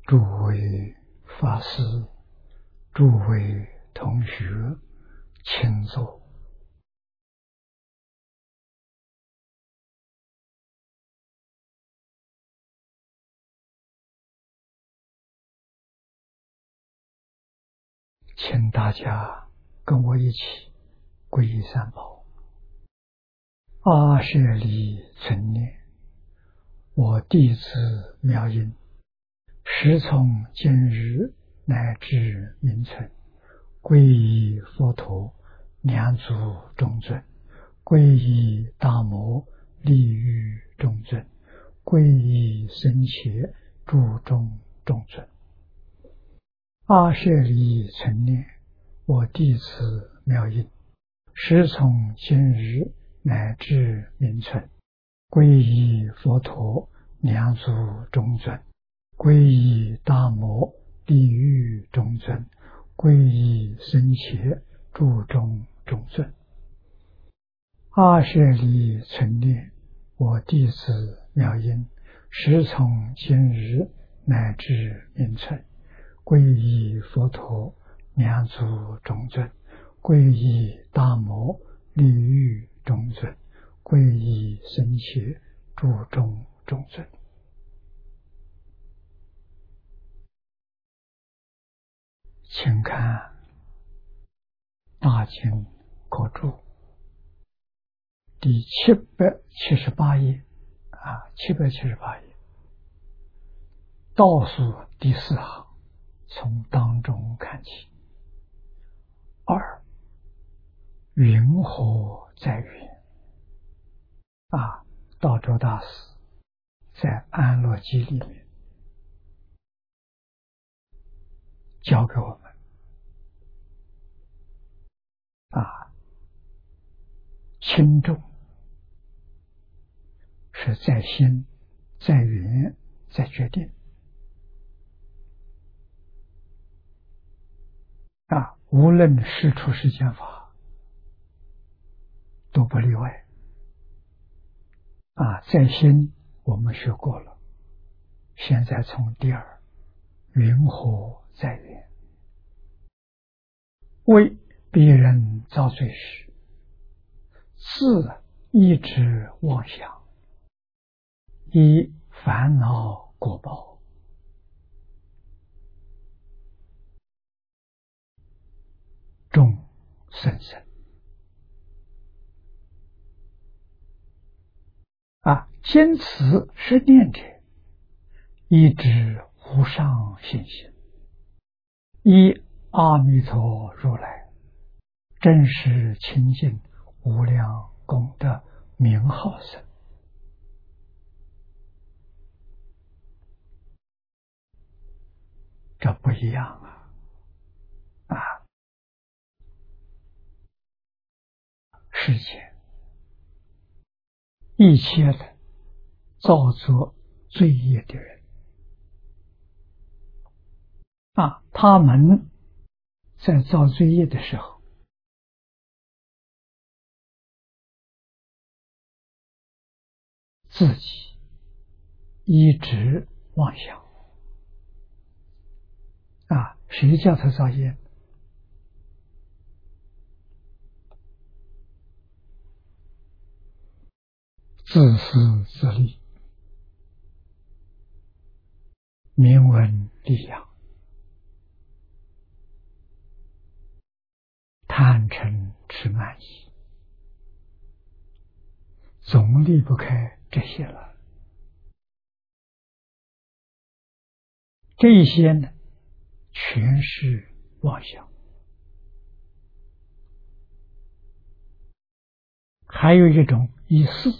诸位法师、诸位同学，请坐。请大家跟我一起皈依三宝。阿舍利存念，我弟子妙音，时从今日乃至明存，皈依佛陀，两足中尊；皈依大摩，利欲中尊；皈依僧伽，注中中尊。阿舍利存念，我弟子妙音，时从今日乃至明存，皈依佛陀，两足中尊；皈依大摩，利欲中尊；皈依僧伽，注中中尊。阿舍利存念，我弟子妙音，时从今日乃至明存，皈依佛陀，两足中尊；皈依大摩，利欲中尊；皈依僧伽，注中中尊。请看大经科注第778页，778页倒数第4行，从当中看起。2，云何在云？道州大师在安乐集里面教给我们轻重是在心、在缘、在决定。无论是出世间法都不例外。在心我们学过了，现在从第2，云何在缘？为别人造罪时，自一直妄想，以烦恼果报，众生生。坚持是念者，一直无上信心，依阿弥陀如来真实清净无量功德名号生。这不一样世间一切的造作罪业的人他们在造罪业的时候，自己一直妄想谁叫他造业？自私自利，名闻利养，贪嗔痴慢疑，总离不开这些了。这一些呢，全是妄想。还有一种以事，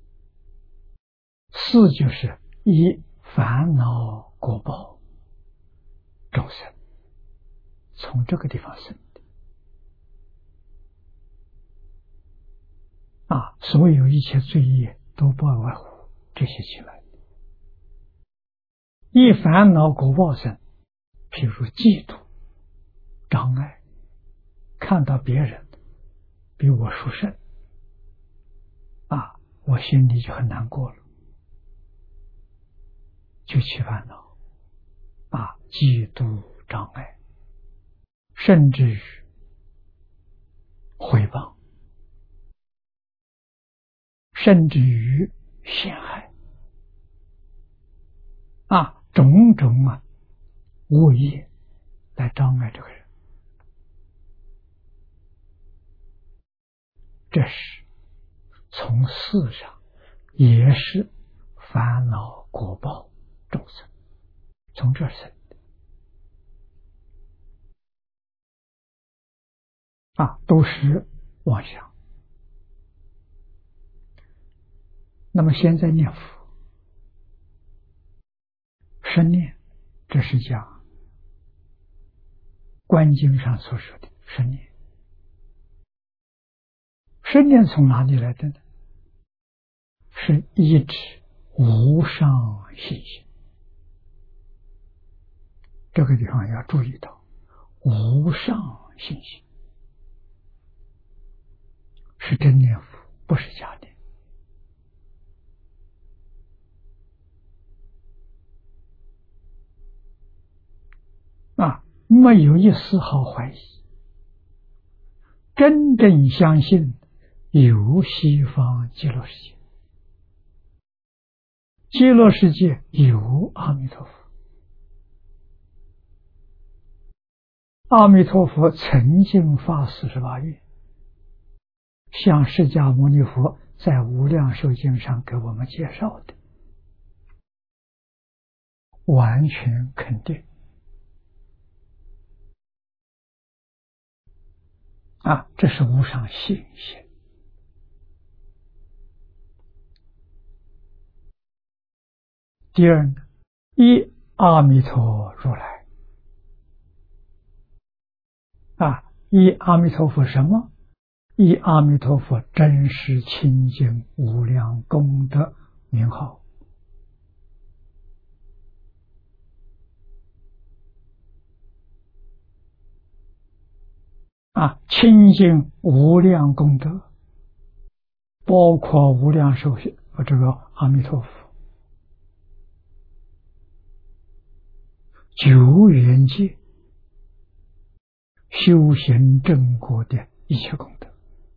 事就是以烦恼果报众生从这个地方生的所有一切罪业都不外乎这些起来。以烦恼果报生，譬如嫉妒、障碍，看到别人比我殊胜我心里就很难过了，就起烦恼。 嫉妒障碍，甚至于毁谤，甚至于陷害种种恶业来障碍这个人，这是从事上也是烦恼果报众生从这儿生的都是妄想。那么现在念佛生念，这是讲观经上所说的生念。生念从哪里来的呢？是一指无上信心。这个地方要注意到，无上信心是真念佛，不是假念。没有一丝毫怀疑，真正相信有西方极乐世界，极乐世界有阿弥陀佛，阿弥陀佛曾经发48愿，像释迦牟尼佛在无量寿经上给我们介绍的，完全肯定这是无上信心。第二呢，依阿弥陀如来依阿弥陀佛什么？依阿弥陀佛真实清净无量功德名号。清净无量功德，包括无量寿这个阿弥陀佛九缘界修行正果的一切功德，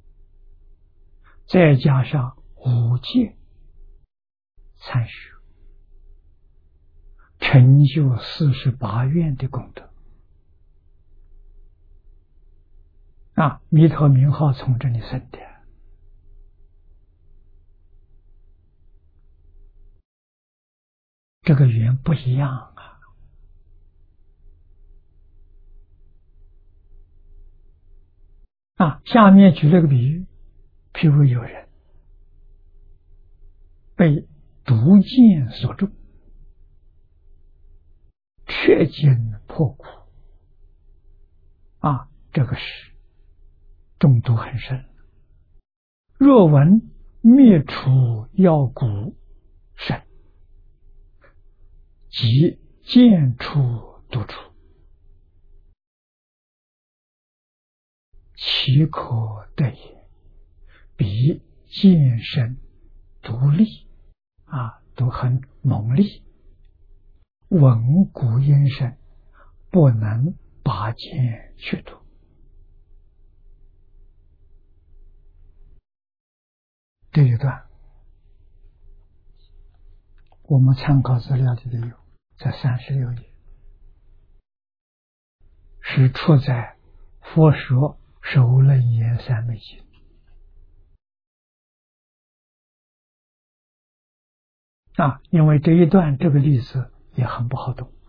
再加上五戒参学，成就48愿的功德弥陀名号从这里生的。这个缘不一样下面举了个比喻，譬如有人被毒箭所中，却见破骨这个是中毒很深。若闻灭除药骨甚，即见出毒处，其可得也？彼见身独立都很猛烈，闻古音声，不能拔剑去毒。这一段我们参考资料里头有，在36页，是出在《佛说首楞严三昧经》因为这一段这个例子也很不好懂。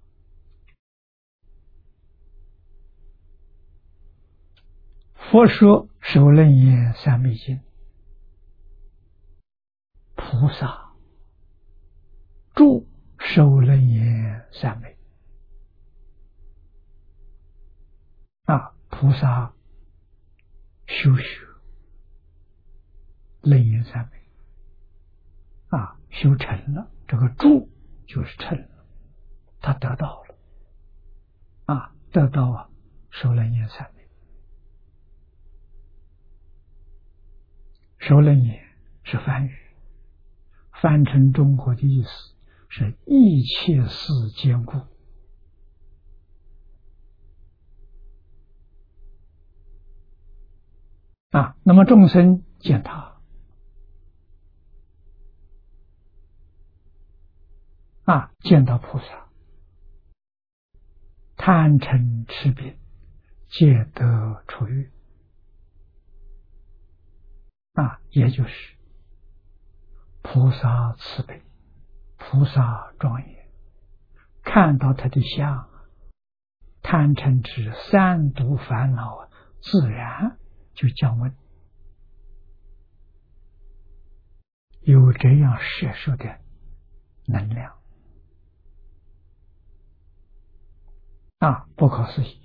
佛说首楞严三昧经，菩萨住首楞严三昧菩萨修学楞严三昧修成了，这个住就是成了，他得到了得到首楞严三昧。首楞严是梵语，翻成中国的意思是一切事兼顾那么众生见他见到菩萨，贪嗔痴病皆得除愈也就是菩萨慈悲，菩萨庄严，看到他的相，贪嗔痴三毒烦恼自然就降温，有这样摄受的能量不可思议。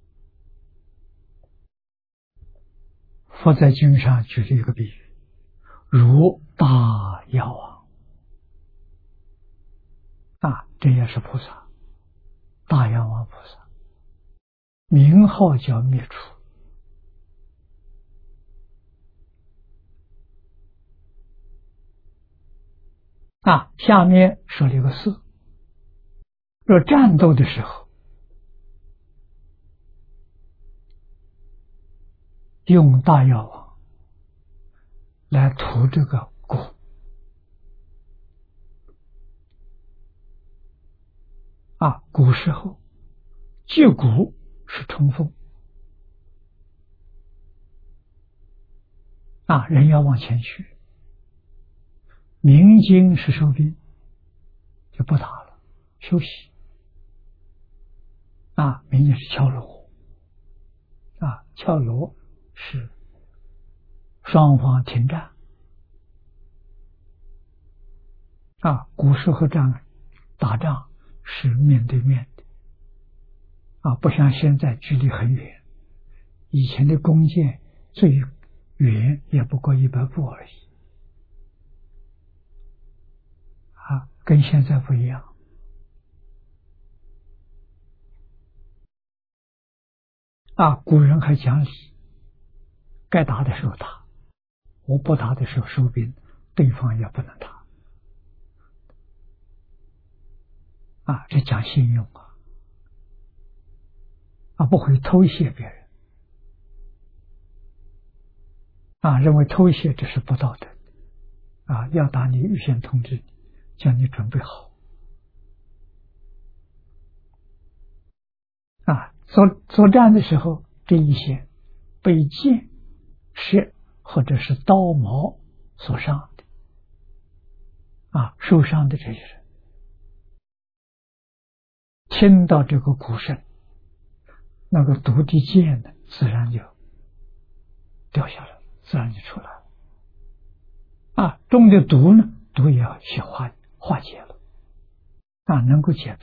佛在经上举了一个比喻，如大药王这也是菩萨，大药王菩萨名号叫灭除下面说了一个事，若战斗的时候用大药王来涂这个骨古时候击鼓是冲锋人要往前去，鸣金是收兵，就不打了，休息鸣金是敲锣敲锣是双方停战古时候打仗是面对面的不像现在距离很远，以前的弓箭最远也不过100步而已跟现在不一样古人还讲理，该打的时候打，我不打的时候收兵，对方也不能打这讲信用不会偷窃别人认为偷窃这是不道德要打你预先通知你，叫你准备好作战的时候，这一些被箭射或者是刀矛所伤的受伤的这些人，听到这个鼓声，那个毒的箭呢自然就掉下来，自然就出来了中的毒呢，毒也要去化解了能够解毒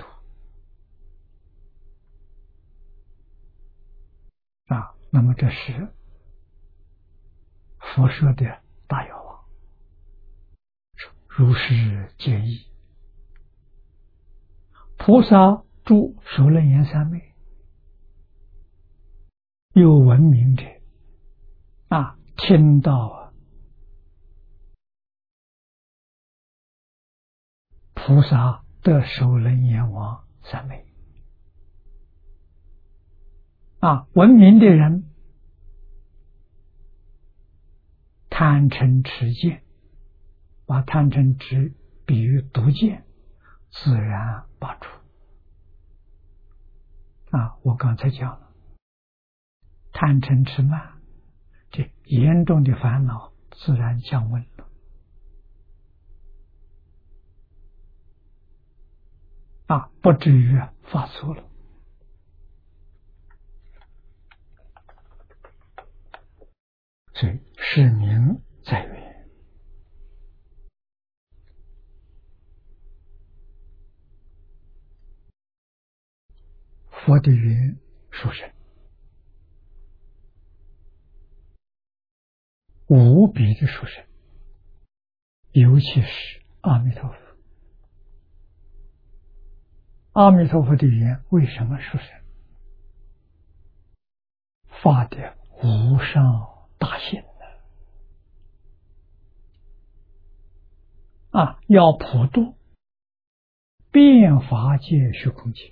那么这是佛说的大药王，如是皆宜。菩萨住首楞严三昧，有闻名者听到菩萨的首楞严王三昧闻名的人贪嗔痴见，把贪嗔痴比喻毒箭，自然拔除我刚才讲了，贪嗔痴慢，这严重的烦恼自然降温了不至于发作了。所以是名在缘。佛的缘殊胜，无比的殊胜，尤其是阿弥陀佛。阿弥陀佛的缘为什么殊胜？发的无上大心要普度遍法界虚空界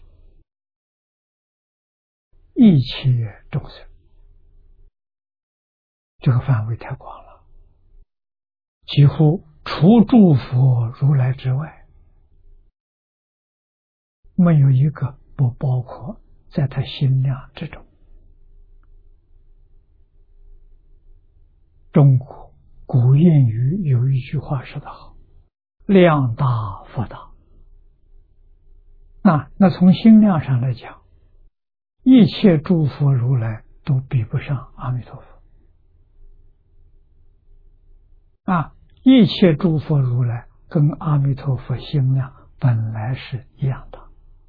一切众生， 这个范围太广了，几乎除诸佛如来之外，没有一个不包括在他心量之中。中国古谚语有一句话说得好：量大福大。那从心量上来讲，一切诸佛如来都比不上阿弥陀佛。一切诸佛如来跟阿弥陀佛心量本来是一样的，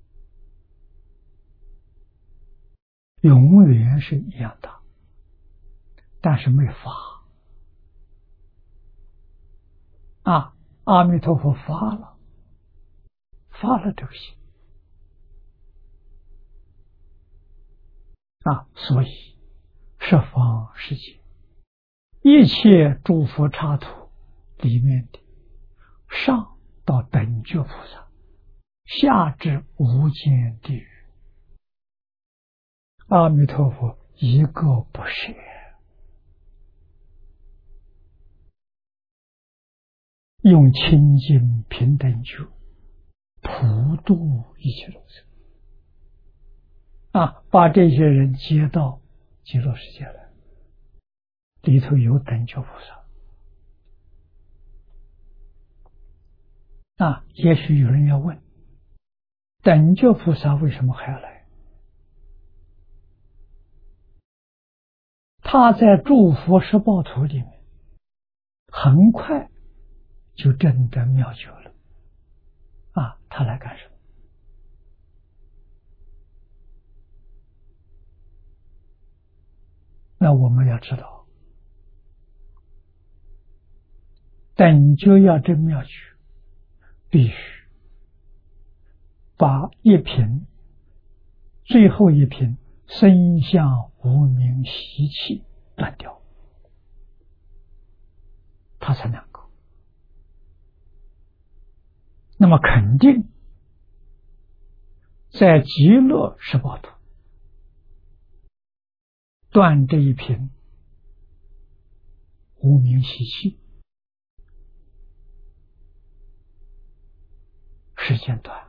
永远是一样的，但是没发。阿弥陀佛发了这个心。所以十方世界一切诸佛刹土里面的，上到等觉菩萨，下至无间地狱，阿弥陀佛一个不舍，用清净平等觉普度一切众生。把这些人接到极乐世界来，里头有等觉菩萨。也许有人要问，等觉菩萨为什么还要来？他在诸佛十报土里面很快就证得妙觉了，他来干什么？那我们要知道，等觉要证妙觉，必须把一品最后一品身相无明习气断掉，他才能够。那么肯定在极乐十报土断这一品无明习气，时间短，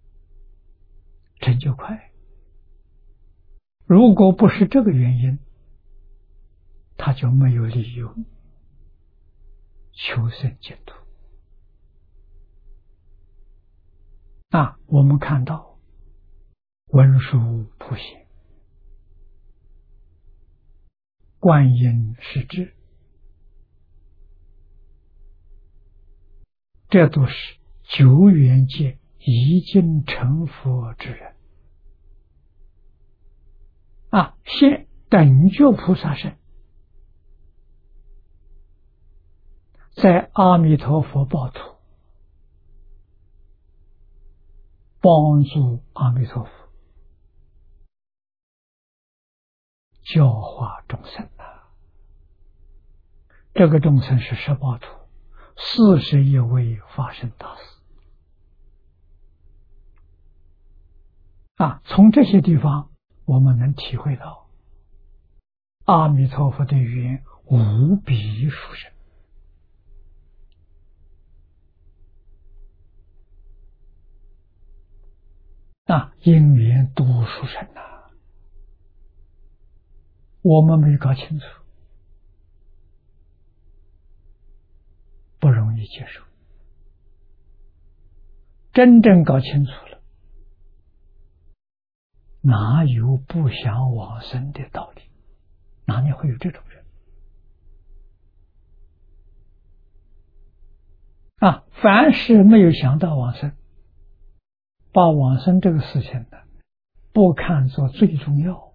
成就快。如果不是这个原因，他就没有理由求生净土。我们看到文殊普贤、观音是智，这都是久远界已经成佛之人。现等觉菩萨身，在阿弥陀佛报土帮助阿弥陀佛教化众生这个众生是十报土41位法身大士。从这些地方我们能体会到阿弥陀佛的缘无比殊胜。因缘多殊胜我们没搞清楚，不容易接受。真正搞清楚了，哪有不想往生的道理？哪里会有这种人？凡是没有想到往生，把往生这个事情呢，不看作最重要，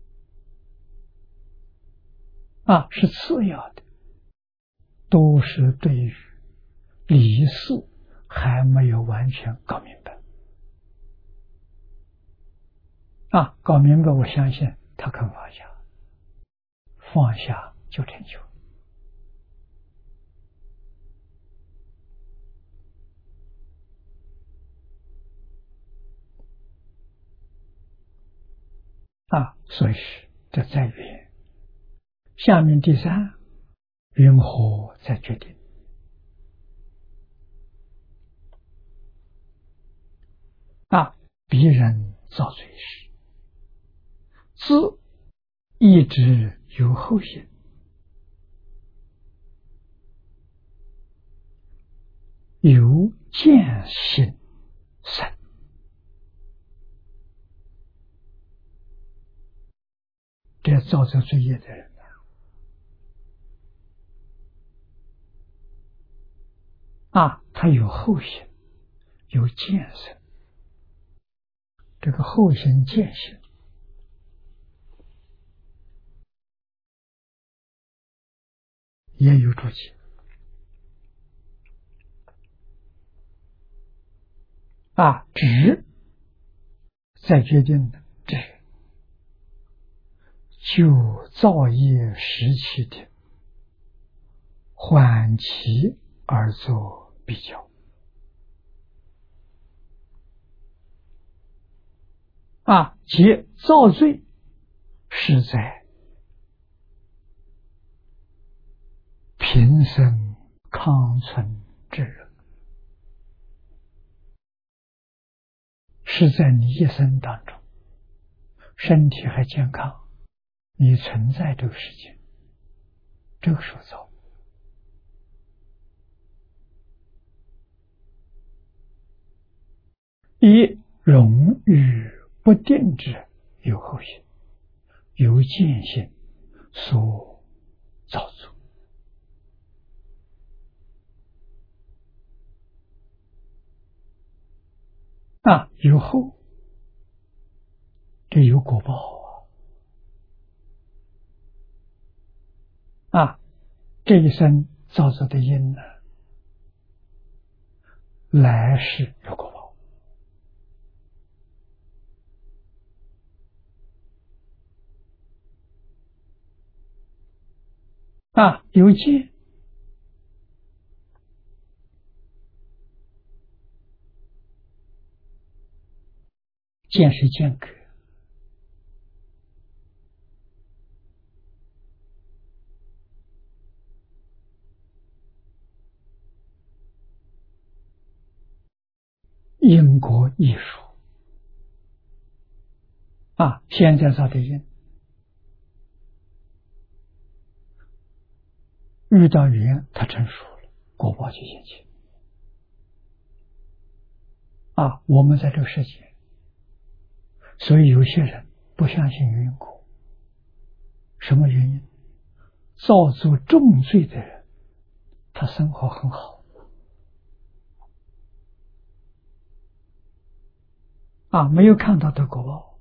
是次要的，都是对于理事还没有完全搞明白。搞明白，我相信他肯放下，放下就成就。所以是这在缘下面第三，云何在决定？别人造罪时，自一直有后行，由见性生。这造这罪业的人他有后行，有见生。这个后行见行也有注解止在决定的这就造业时期的缓期而作比较即造罪是在平生康存之日，是在你一生当中身体还健康，你存在这个世界，这个时候造。以荣誉不定之有后行，由见性所造作有后，这有果报这一生造作的因呢，来世有果报有见，见是间隔，因果艺术现在造的因，遇到缘它成熟了，果报就现前我们在这个世界，所以有些人不相信有因果，什么原因？造作重罪的人，他生活很好没有看到的果报。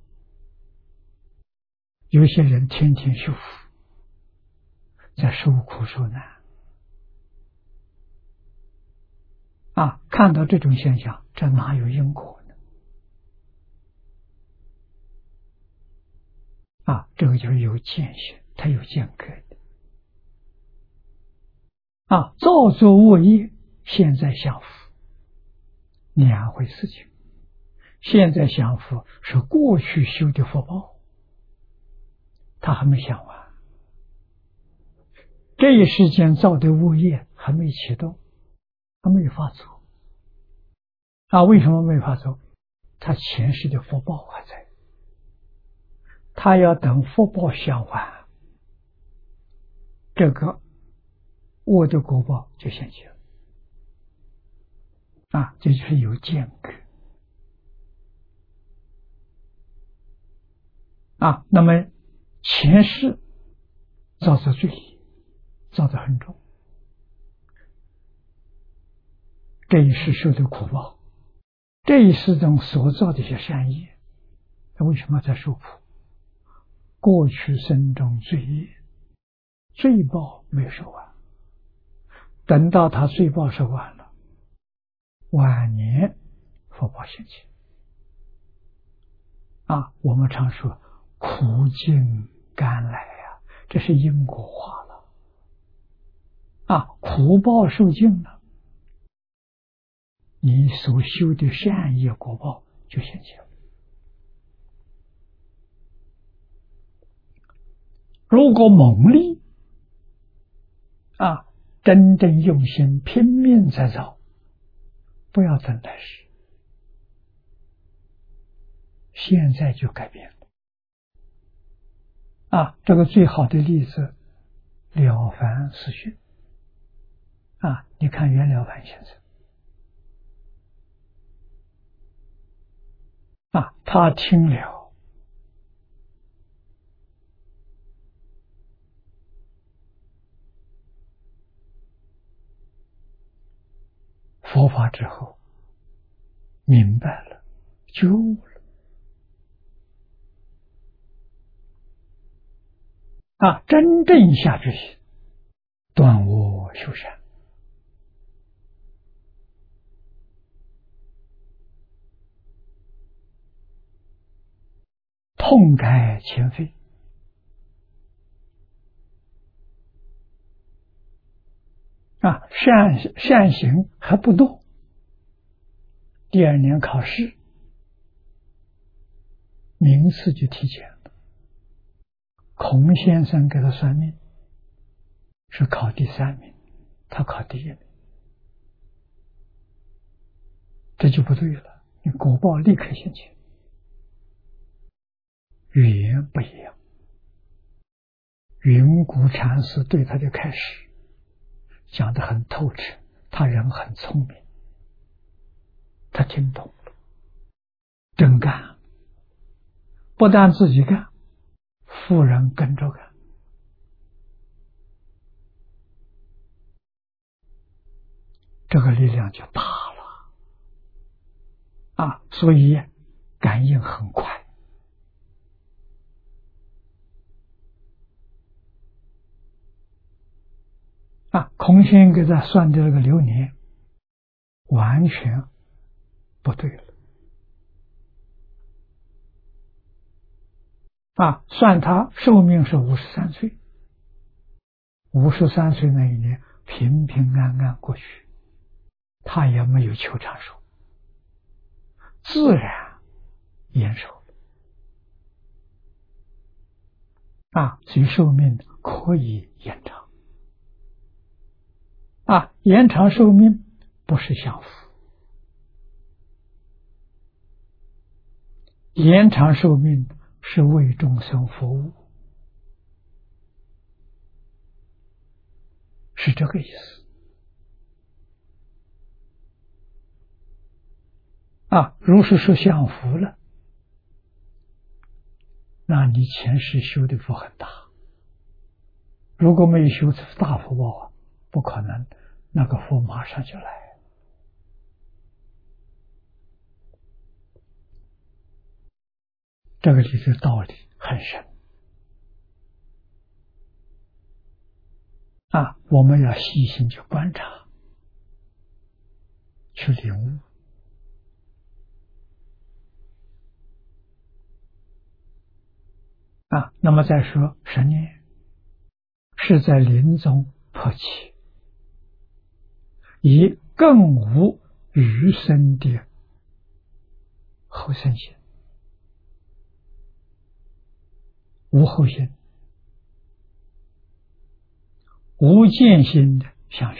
有些人天天修福，在受苦受难看到这种现象，这哪有因果呢？这个就是有见性，它有间隔的造作恶业，现在享福两回事情。现在享福是过去修的福报，他还没享完，这一时间造的恶业还没启动，还没发作为什么没发作？他前世的福报还在，他要等福报享完，这个恶的果报就现前了这就是有间隔那么前世造作罪业，造得很重，这一世受的苦报，这一世中所造的一些善业，他为什么在受苦？过去生中罪业，罪报没有受完，等到他罪报受完了，晚年福报现前我们常说苦尽甘来这是因果化了苦报受尽了，你所修的善业果报就现前了。如果猛力啊，真正用心拼命在造，不要等来世，现在就改变了。啊，这个最好的例子，了凡四训。啊，你看袁了凡先生，啊，他听了佛法之后，明白了，觉悟了。啊，真正下决心，断恶修善，痛改前非。啊，善行还不多，第2年考试，名次就提前了。孔先生给他算命，是考第3名，他考第1名，这就不对了。你果报立刻现前，语言不一样。云谷禅师对他的开始讲得很透彻，他人很聪明，他听懂了，真干，不但自己干，夫人跟着干。这个力量就大了啊！所以感应很快啊！孔先给他算的这个流年完全不对了啊！算他寿命是53岁，53岁那一年平平安安过去，他也没有求长寿，自然延寿了啊！所以寿命可以延长啊！延长寿命不是享福，延长寿命是为众生服务，是这个意思啊！如是说享福了，那你前世修的福很大，如果没有修大福报，不可能那个福马上就来。这个里的道理很深啊，我们要细心去观察，去领悟啊。那么再说10年是在临终破起，以更无余生的后生心，无后心，无见心的相续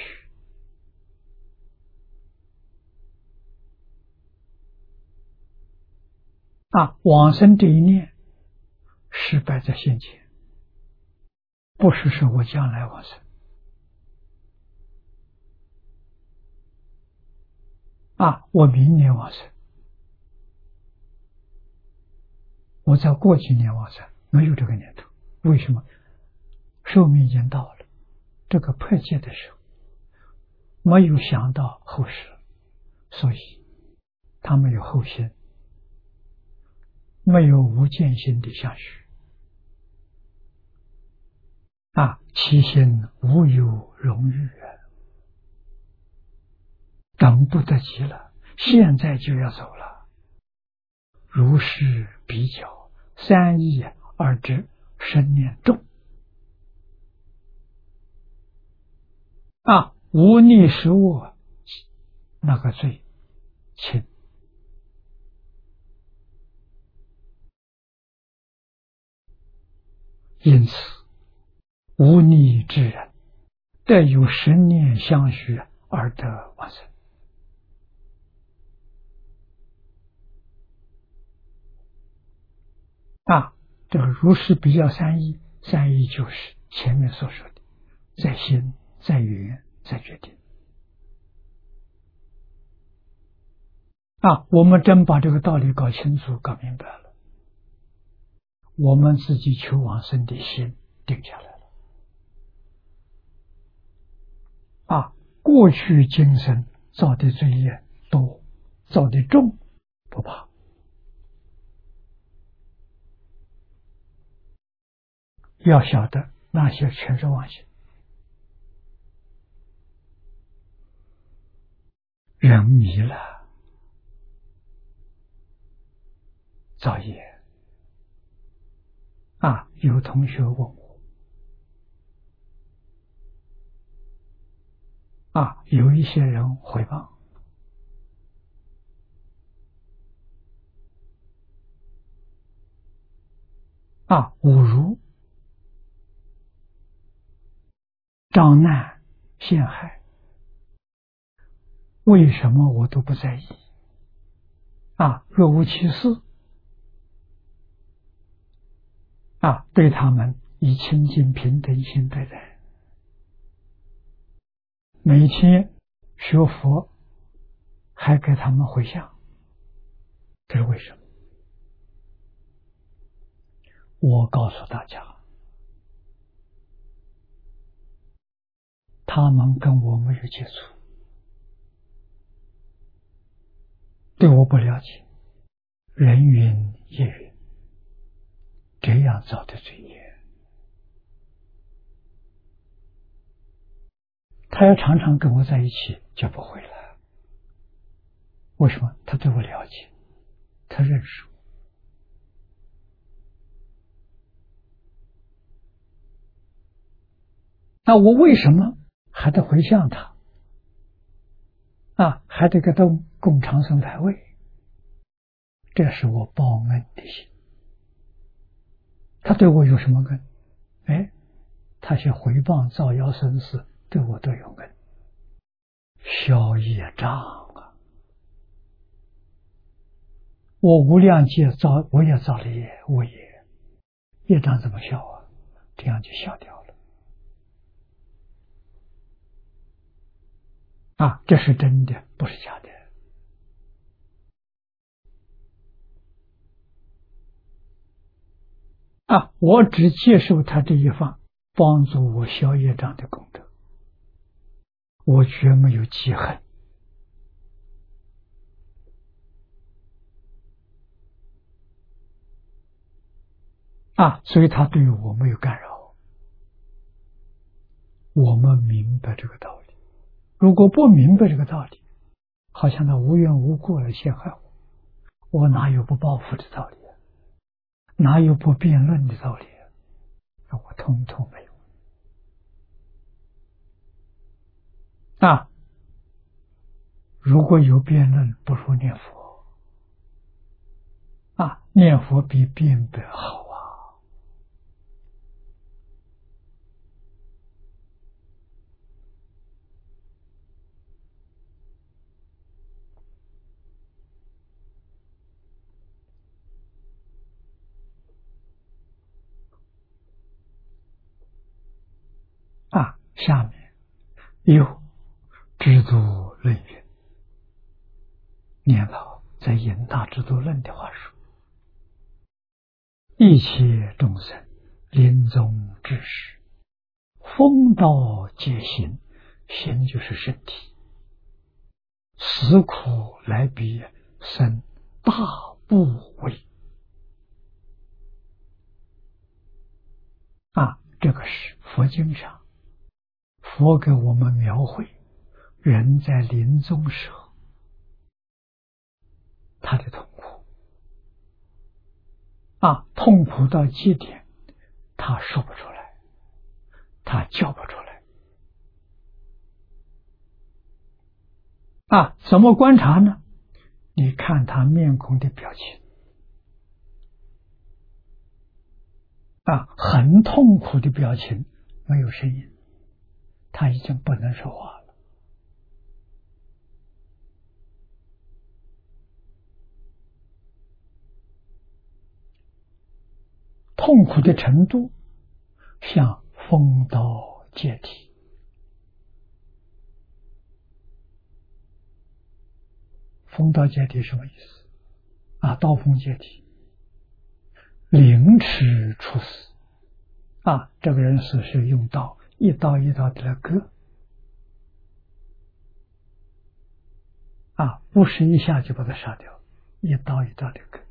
啊。往生这一念失败在现前，不是说我将来往生啊，我明年往生，我再过几年往生，没有这个念头。为什么？寿命已经到了，这个破戒的时候没有想到后事，所以他没有后心，没有无见心的相续啊，其心无有荣誉，等不得及了，现在就要走了。如是比较，3义而知生念重啊，无逆食物那个罪轻。因此无逆之人得有10念相续而得往生。这个如是比较三义，三义就是前面所说的，在心、在缘、在决定。我们真把这个道理搞清楚、搞明白了，我们自己求往生的心定下来了。过去今生造的罪业多，造的重，不怕。要晓得那些全是妄心，人迷了造业。有同学问我，有一些人回谤，侮辱、张难、陷害，为什么我都不在意？若无其事，对他们以清净平等心对待，每天学佛还给他们回向，这是为什么？我告诉大家，他们跟我没有接触，对我不了解，人云亦云，这样造的罪业。他要常常跟我在一起就不会了。为什么？他对我了解，他认识我。那我为什么还得回向他？还得给他供长生牌位？这是我报恩的心。他对我有什么恩？他些回谤、造谣生事对我都有恩，消业障我无量劫造，我也造了恶业，业障怎么消这样就消掉了。这是真的，不是假的。我只接受他这一方帮助我消业障的功德，我绝没有记恨。所以他对我没有干扰。我们明白这个道理，如果不明白这个道理，好像他无缘无故来陷害我，我哪有不报复的道理？哪有不辩论的道理？我通通没有。如果有辩论，不如念佛。念佛比辩论好下面有知足论云，念老在引大知足论的话说，一切众生临终之时，风道皆行，行就是身体，死苦来比生大不为。这个是佛经上佛给我们描绘人在临终时候他的痛苦。痛苦到极点，他说不出来，他叫不出来。怎么观察呢？你看他面孔的表情。很痛苦的表情，没有声音， 他已经不能说话了。痛苦的程度像风刀解体。风刀解体什么意思？刀锋解体，凌迟处死。这个人死是用刀一刀一刀的来割。不是一下就把他杀掉，一刀一刀的割。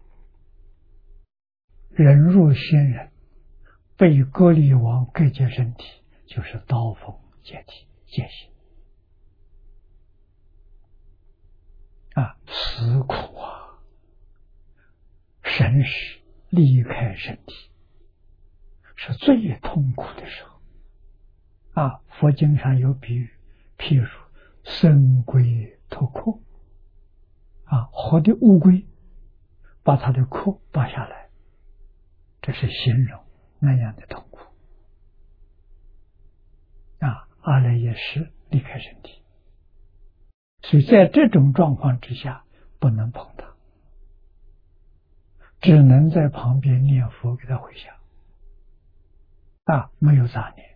人入仙人，被割离王割截身体，就是刀锋解体解心。死苦神识离开身体是最痛苦的时候。佛经上有比喻，譬如生龟脱壳，活的乌龟把它的壳拔下来，这是形容那样的痛苦。阿赖耶识离开身体，所以在这种状况之下不能碰它，只能在旁边念佛给他回向。没有杂念。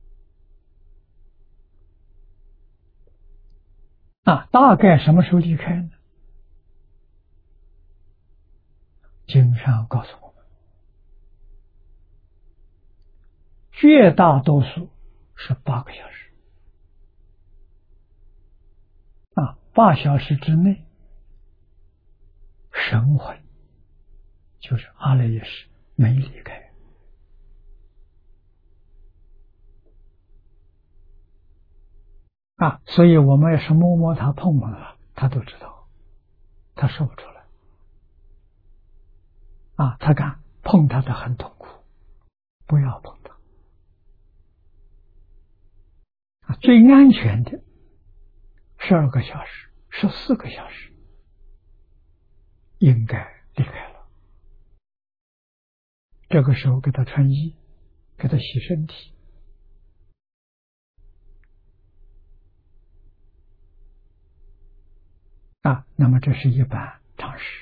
大概什么时候离开呢？经上告诉我们，绝大多数是8个小时。8小时之内，神魂就是阿赖耶识没离开。所以我们要是摸摸他碰碰他，他都知道，他说不出来。他敢碰他的很痛苦，不要碰他。最安全的12个小时、14个小时应该离开了。这个时候给他穿衣，给他洗身体。那么这是一般常识。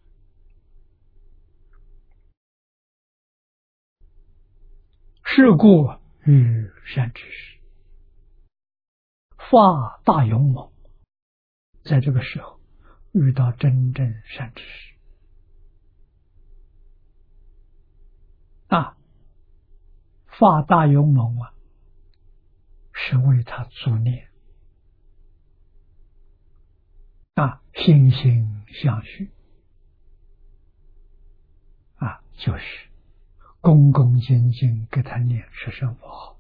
是故遇善知识，发大勇猛，在这个时候遇到真正善知识，发大勇猛是为他助念，心心相许，就是恭恭敬敬给他念十声佛号，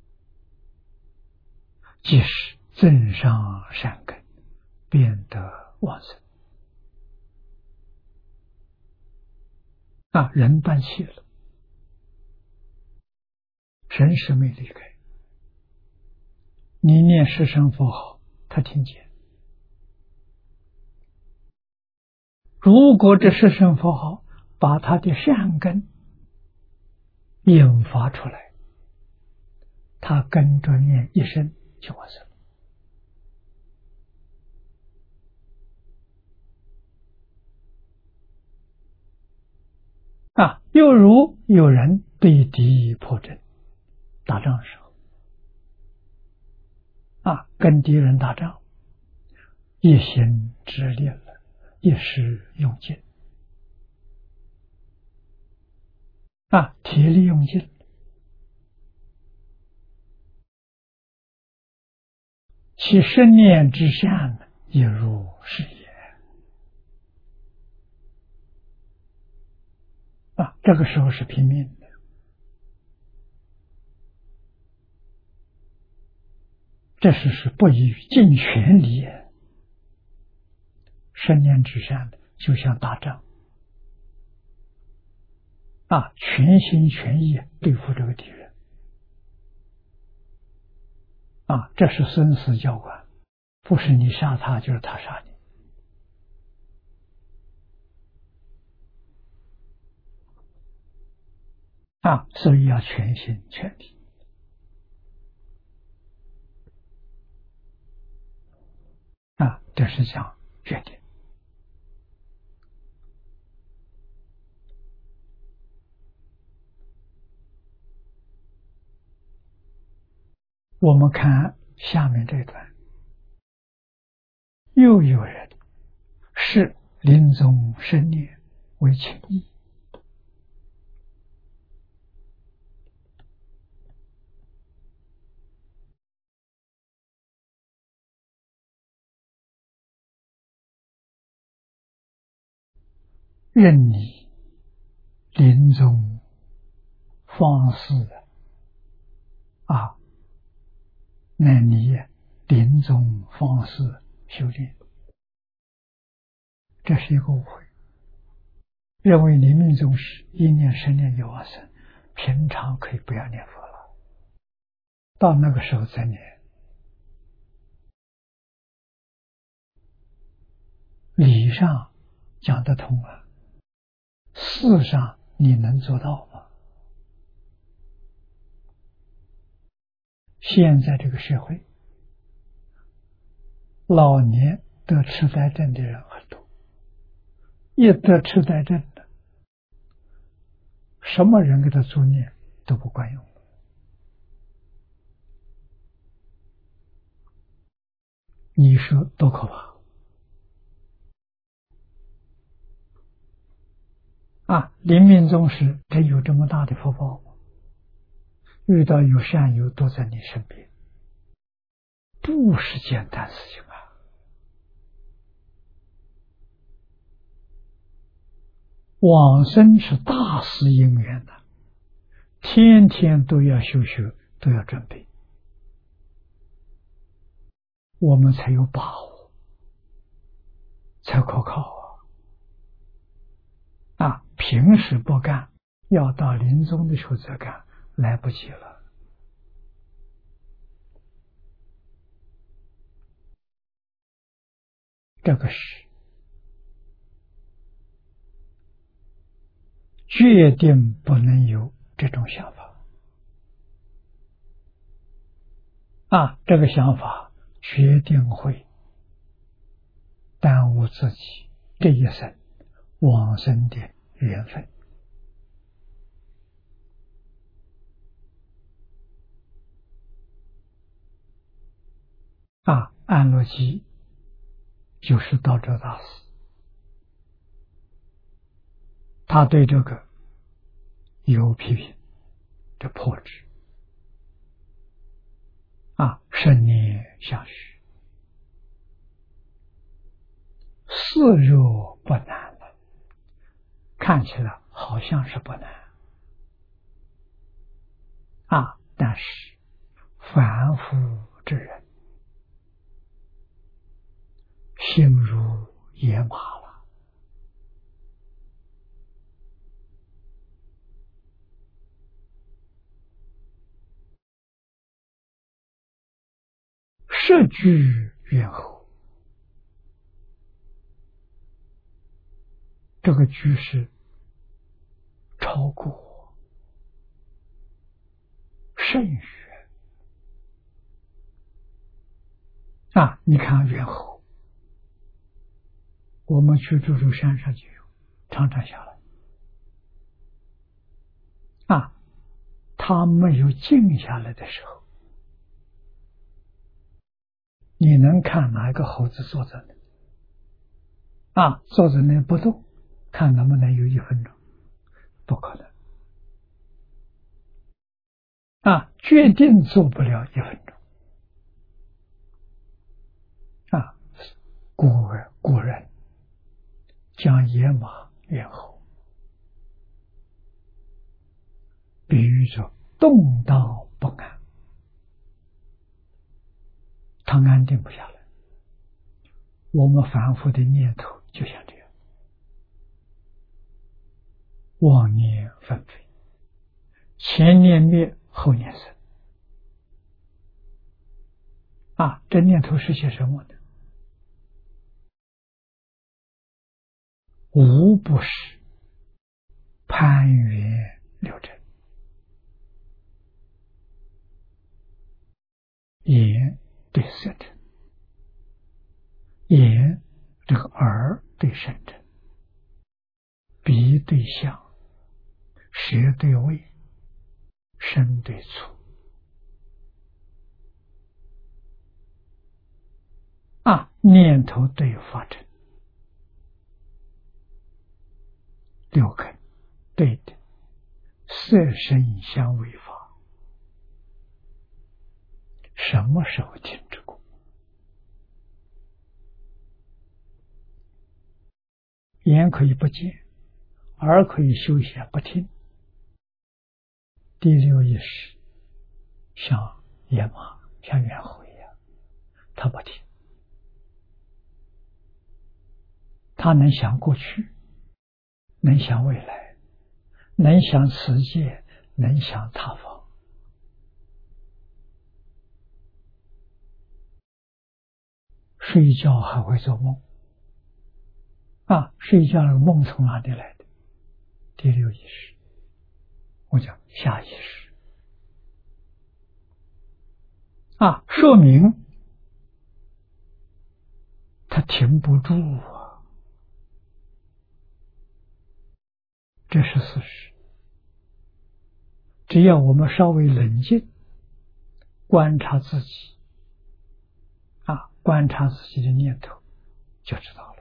即使增上善根，变得旺盛。人断气了，神识没离开，你念十声佛号，他听见。如果这十声佛号把他的善根引发出来，他跟着念一声就完事了。又如有人对敌破阵，打仗的时候，跟敌人打仗，一心直立了，一时用尽，体力用尽，其生念之善也如是也。这个时候是拼命的，这是不以尽全力，生念之善的就像打仗，全心全意对付这个敌人，这是生死交关，不是你杀他就是他杀你。所以要全心全力。 这是讲决定。我们看下面这段，又有人视临终生念为情义，任你临终方式那你临终方式修炼，这是一个误会。认为临命终时一念生念就往生，平常可以不要念佛了，到那个时候再念。理上讲得通啊，事上你能做到吗？现在这个社会，老年得痴呆症的人很多，一得痴呆症的，什么人给他助念都不管用。你说多可怕！临命终时真有这么大的福报吗？遇到有善友都在你身边，不是简单事情啊！往生是大事因缘的，天天都要修学，都要准备，我们才有把握，才可靠平时不干，要到临终的时候再干，来不及了。这个是决定不能有这种想法这个想法决定会耽误自己这一生往生的缘分安乐基就是道哲大师，他对这个有批评，这破执圣念相续，似若不难了，看起来好像是不难但是凡夫之人心如野马了，摄居远后，这个居是超过甚远你看远后，我们去住住山上就有，常常下来他没有静下来的时候，你能看哪一个猴子坐在那坐在那不动，看能不能有1分钟？不可能决定做不了1分钟古人将野马远后比喻着动荡不安，他安定不下来。我们凡夫的念头就像这样，妄念纷飞，前念灭，后念生这念头是些什么呢？无不是攀缘六尘，眼对色尘，眼鼻对相，舌对味，身对触。念头对法尘，六根对的，色声香味法，什么时候停止过？眼可以不见，耳可以休息不听。第六意识像野马，像猿猴一样，他不听，他能想过去，能想未来，能想此界，能想他方。睡觉还会做梦睡觉那个梦从哪里来的？第六意识，我讲下意识说明他停不住这是事实。只要我们稍微冷静，观察自己观察自己的念头，就知道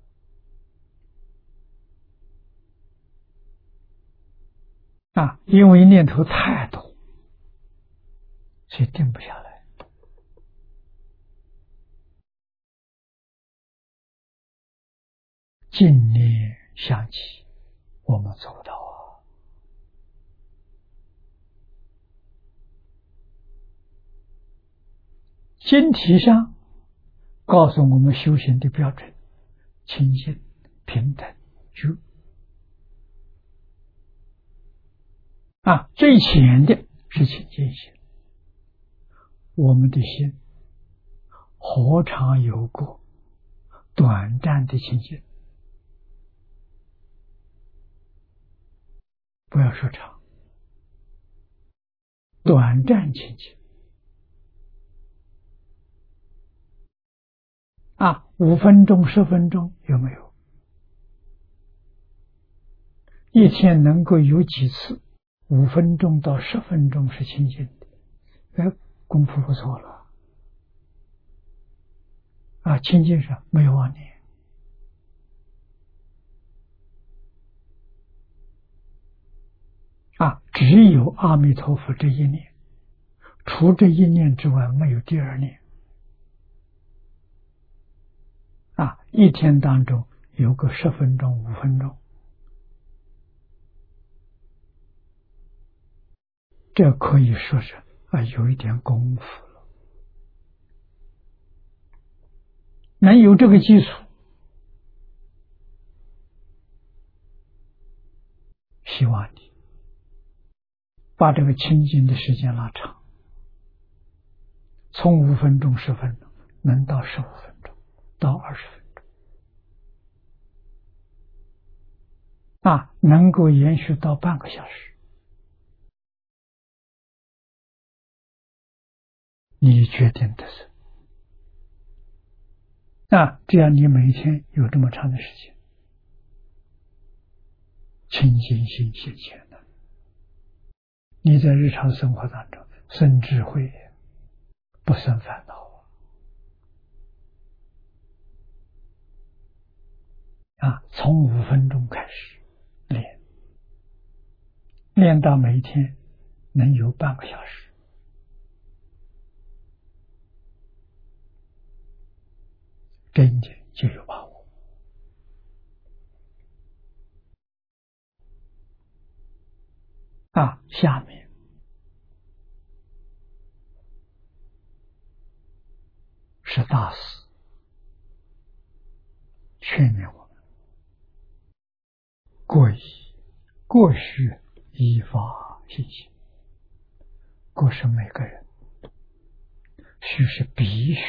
了因为念头太多，所以定不下来。静念相起，我们做不到经题上告诉我们修行的标准：清净、平等、觉。最浅的是清净心。我们的心何尝有过短暂的清净？不要说长，短暂清净5分钟、10分钟有没有？一天能够有几次5分钟到10分钟是清净的？功夫不错了清净上没有妄念只有阿弥陀佛这一念，除这一念之外没有第二念一天当中有个10分钟、5分钟，这可以说是有一点功夫了。能有这个基础，希望你把这个清净的时间拉长，从5分钟、10分钟能到15分钟到20分钟能够延续到半个小时。你决定的是这样你每天有这么长的时间，清净心现前了，你在日常生活当中生智慧，不生烦恼从5分钟开始练到每天能有半个小时，这一点就有把握下面是大师劝勉我们，过须依法行行。过是每个人，须是必须，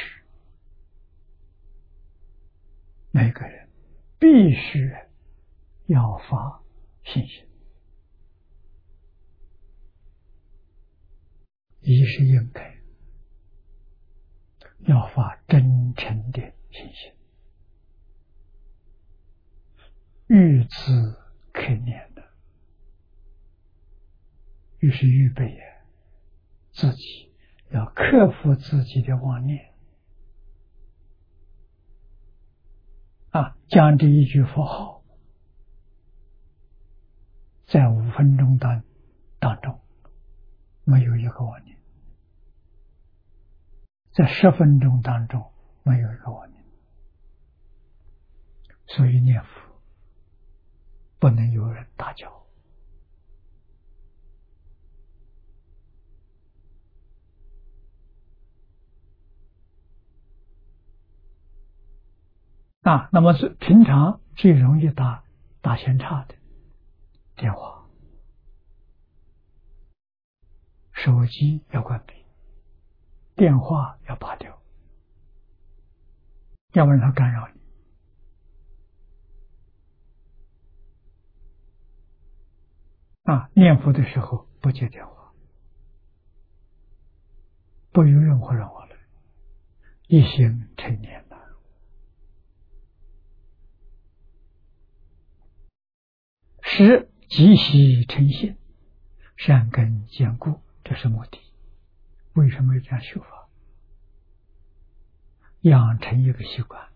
每个人必须要发信心。一是应该要发真诚的信心，欲自可念的。于是预备自己要克服自己的妄念将这一句佛号在5分钟当中没有一个妄念，在10分钟当中没有一个妄念。所以念佛不能有人打搅。那么平常最容易打闲岔的电话、手机要关闭，电话要拔掉，要不然它干扰你。念佛的时候不接电话，不与任何人往来，一心成念了。使积习成性，善根坚固，这是目的。为什么要这样修法？养成一个习惯。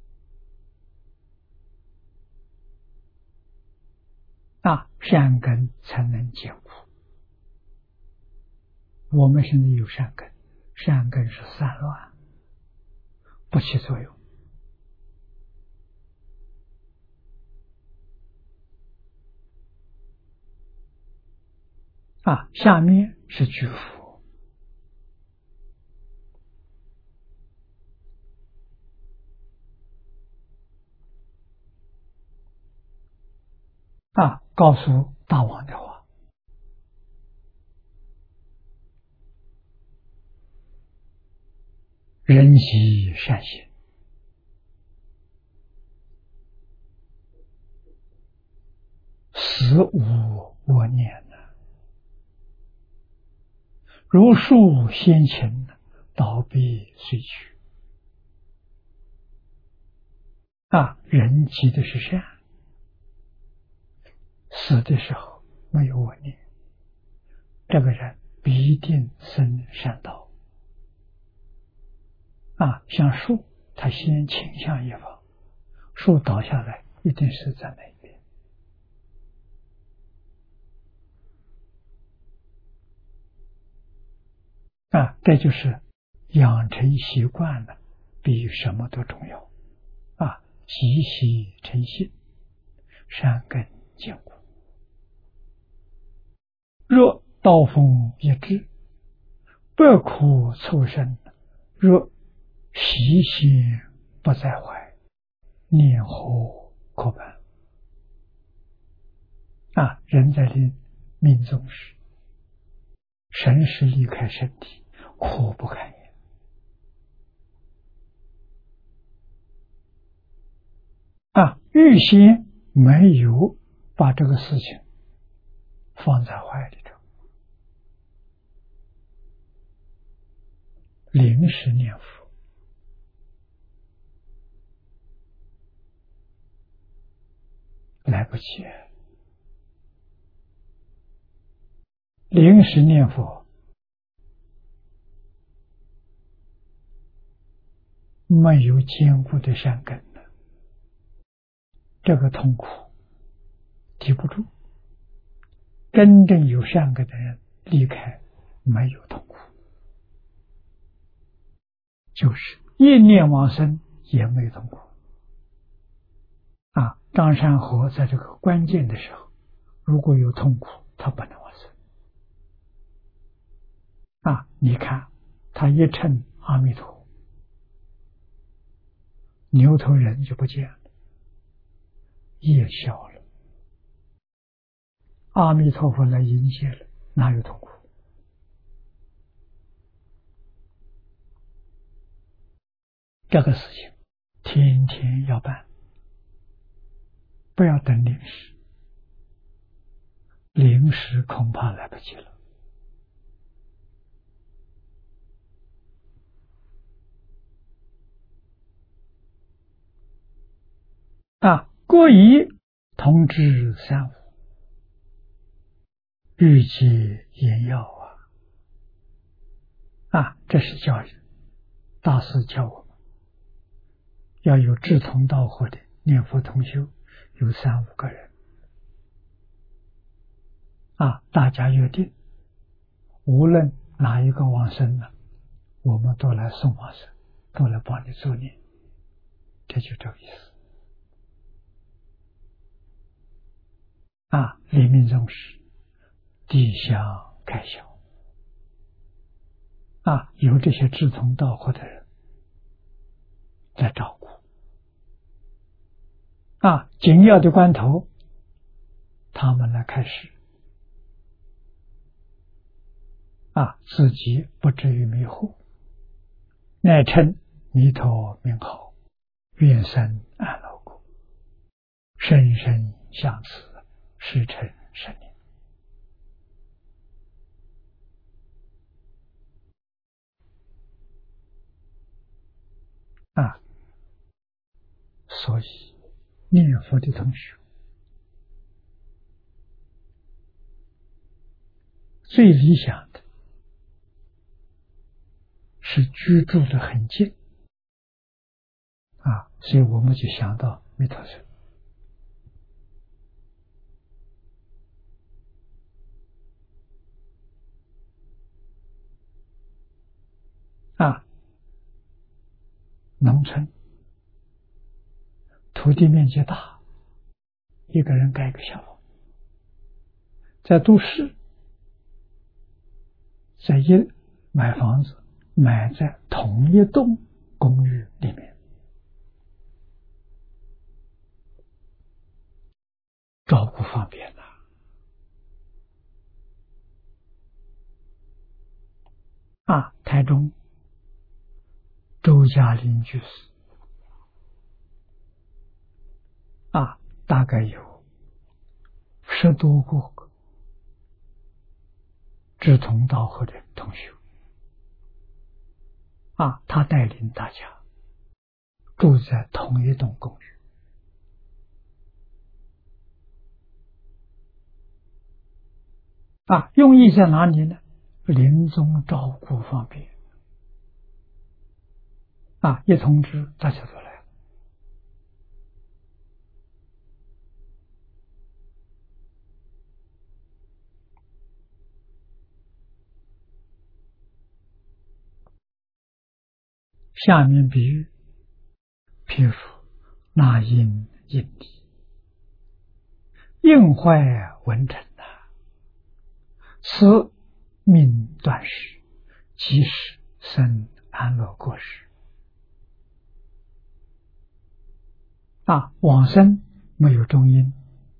善根才能坚固。我们现在有善根，善根是散乱，不起作用。下面是居福。告诉大王的话，人习善行，死无我念，如树先前，倒必随去。人积的是善，死的时候没有我念，这个人必定生善道。像树，它先倾向一方，树倒下来一定是在那一边。这就是养成习惯了，比什么都重要。习习成性，善根坚固。若刀锋一至，百苦凑生；若习心不在怀，念何可办？人在命中时，神识离开身体，苦不堪言。预先没有把这个事情放在怀里头，临时念佛，来不及。临时念佛没有坚固的善根，这个痛苦抵不住。真正有善根的人离开没有痛苦，就是一念往生也没有痛苦。张山河在这个关键的时候，如果有痛苦，他不能往生。你看他一称阿弥陀，牛头人就不见了，业消了，阿弥陀佛来迎接了，哪有痛苦？这个事情天天要办，不要等临时，临时恐怕来不及了。过以同治三无，欲解言要这是教育。大师教我们要有志同道合的念佛同修，有3、5个人大家约定，无论哪一个往生了，我们都来送往生，都来帮你助念，这就这个意思临命终时，地相开销有这些志同道合的人来照顾紧要的关头，他们来开始自己不至于迷惑，乃称弥陀名号，愿生安乐国，生生相持，时成10年所以念佛的同学最理想的是居住的很近所以我们就想到弥陀神农村土地面积大，一个人盖一个小房，在都市买房子买在同一栋公寓里面，照顾方便台中周嘉林居士大概有10多个志同道合的同学他带领大家住在同一栋公寓用意在哪里呢？临终照顾方便一通知大家都来了下面比喻，譬如那因地应坏文成此命断时，即使生安乐国时往生没有中因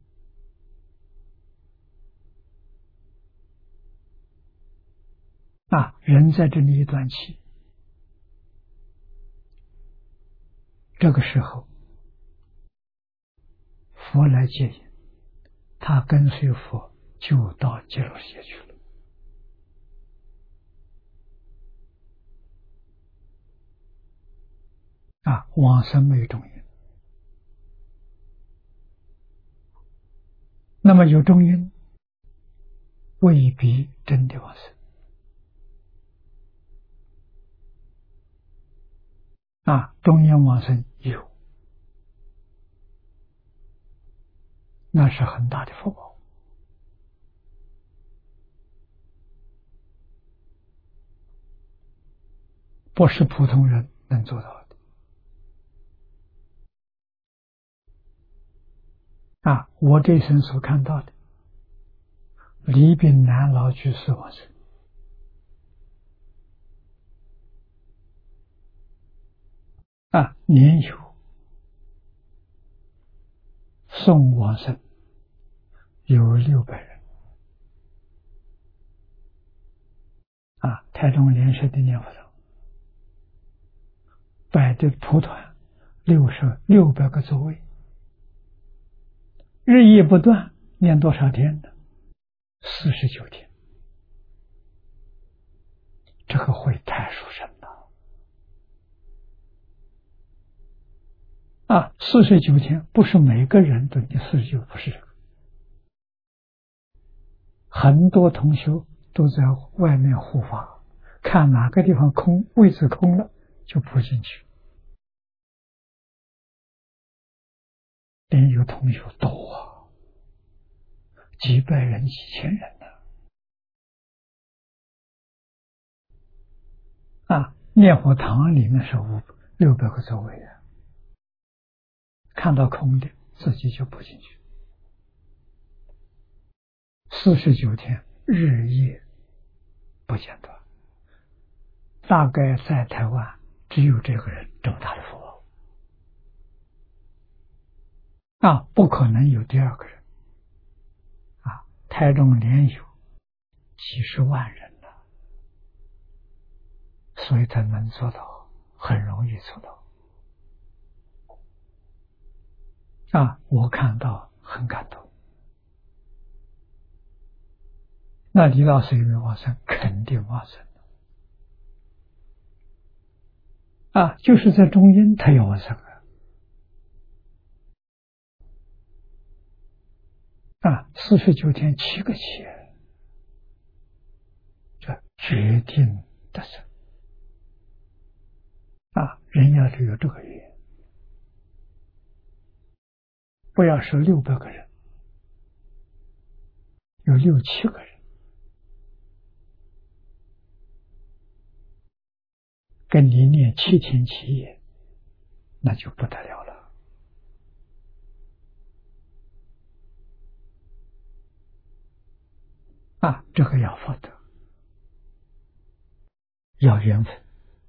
人在这里一断气，这个时候佛来接引，他跟随佛就到极乐世界去了往生没有中因，那么有中因未必真的往生中因往生有，那是很大的福报，不是普通人能做到的我这一生所看到的李炳南老居士往生年有送往生有600人台中莲社的念佛堂摆的蒲团600个座位，日夜不断，念多少天呢？49天，这个会太殊胜了 49天不是每个人都念49，不是这个。很多同修都在外面护法，看哪个地方空，位置空了就补进去。连有同修多啊，几百人、几千人呢。念佛堂里面是600个座位的，看到空的自己就补进去。49天日夜不间断，大概在台湾只有这个人这么大的福报不可能有第二个人台中连有几十万人了，所以他能做到，很容易做到我看到很感动。那李老师有没有往生？肯定往生就是在中阴他有往生49天7个七，这决定的事人要是有这个缘，不要说600个人，有6、7个人跟你念7天7夜，那就不得了了这个要福德，要缘分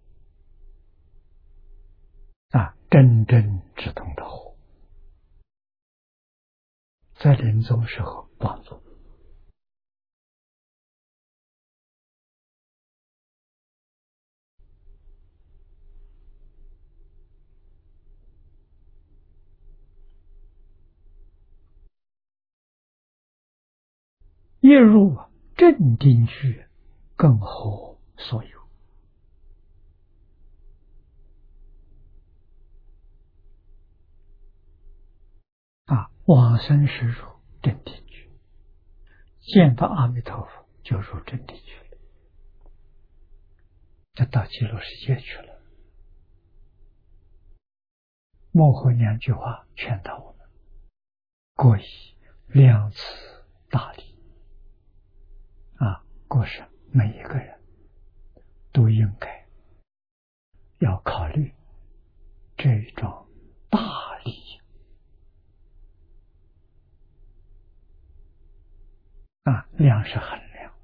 真正直通的火，在临终时候帮助。一入正定去，更何所有往生时入正定去，见到阿弥陀佛就入正定去了，就到极乐世界去了。幕后2句话劝导我们：过以量慈大礼过生每一个人都应该要考虑这种大礼量是衡量，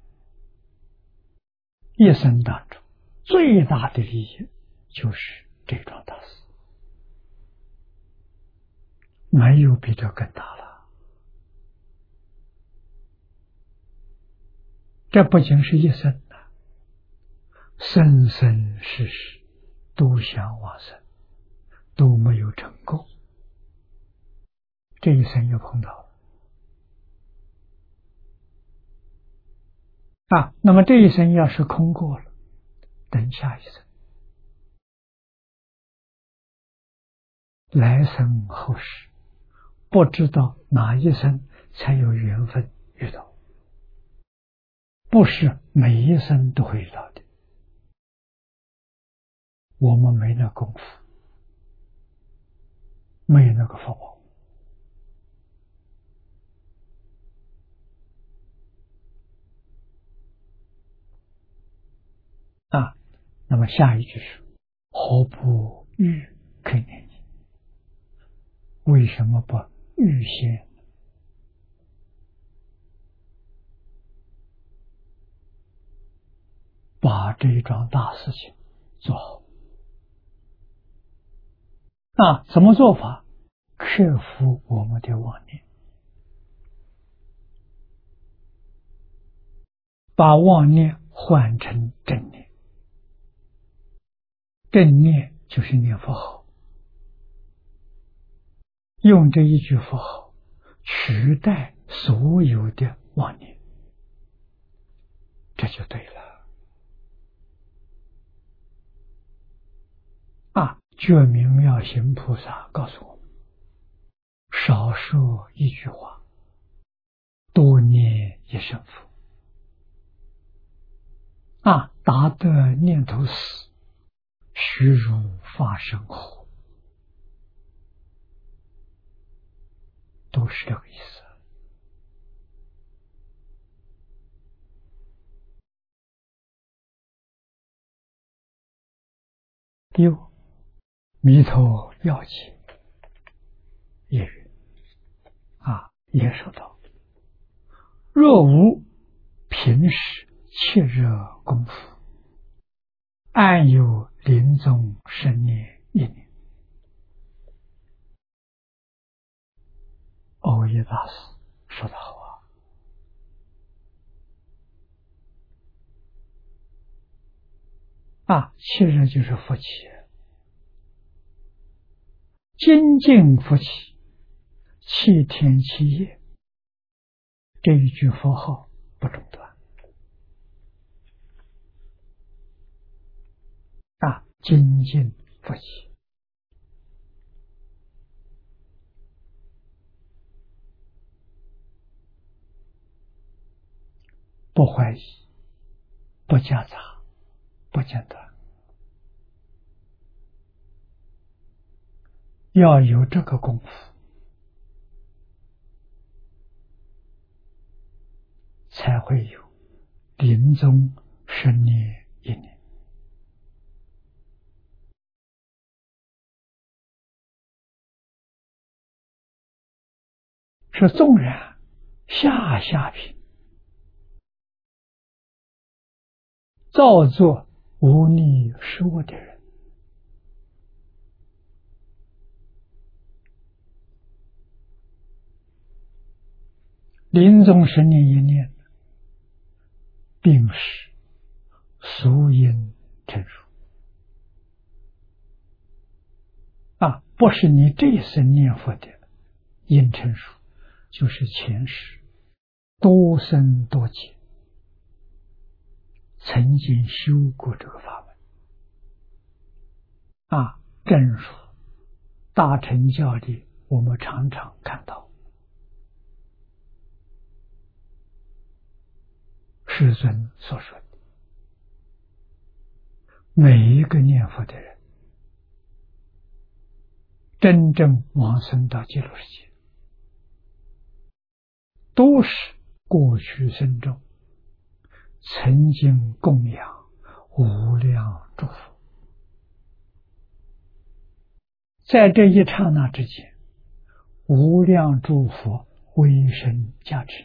一生当中最大的利益就是这桩大事，没有比这更大了。这不仅是一生生生世世都想往生，都没有成功，这一生又碰到了那么这一生要是空过了，等下一生来生后世，不知道哪一生才有缘分遇到，不是每一生都会遇到的，我们没那功夫，没有那个福报那么下一句是何不预可念？为什么不预先把这一桩大事情做好怎么做法？克服我们的妄念，把妄念换成正念，正念就是念佛号，用这一句佛号取代所有的妄念，这就对了觉明妙行菩萨告诉我们：少说一句话，多念一声佛。达得念头死，须如发生火，都是这个意思。六，弥陀要解也云也说道：若无平时切热功夫，安有临终生念一念？耦耶大师说得好切热就是福气，精进福气，七天七夜，这一句佛号不中断。精进福气，不怀疑，不夹杂，不间断，要有这个功夫，才会有临终生念一念。是纵然下品造作无逆失误的人，临终生念一念，并使俗因成熟不是你这一生念佛的因成熟，就是前世多生多劫曾经修过这个法门正如大乘教里我们常常看到世尊所说的，每一个念佛的人真正往生到极乐世界，都是过去生中曾经供养无量诸佛，在这一刹那之间，无量诸佛威神加持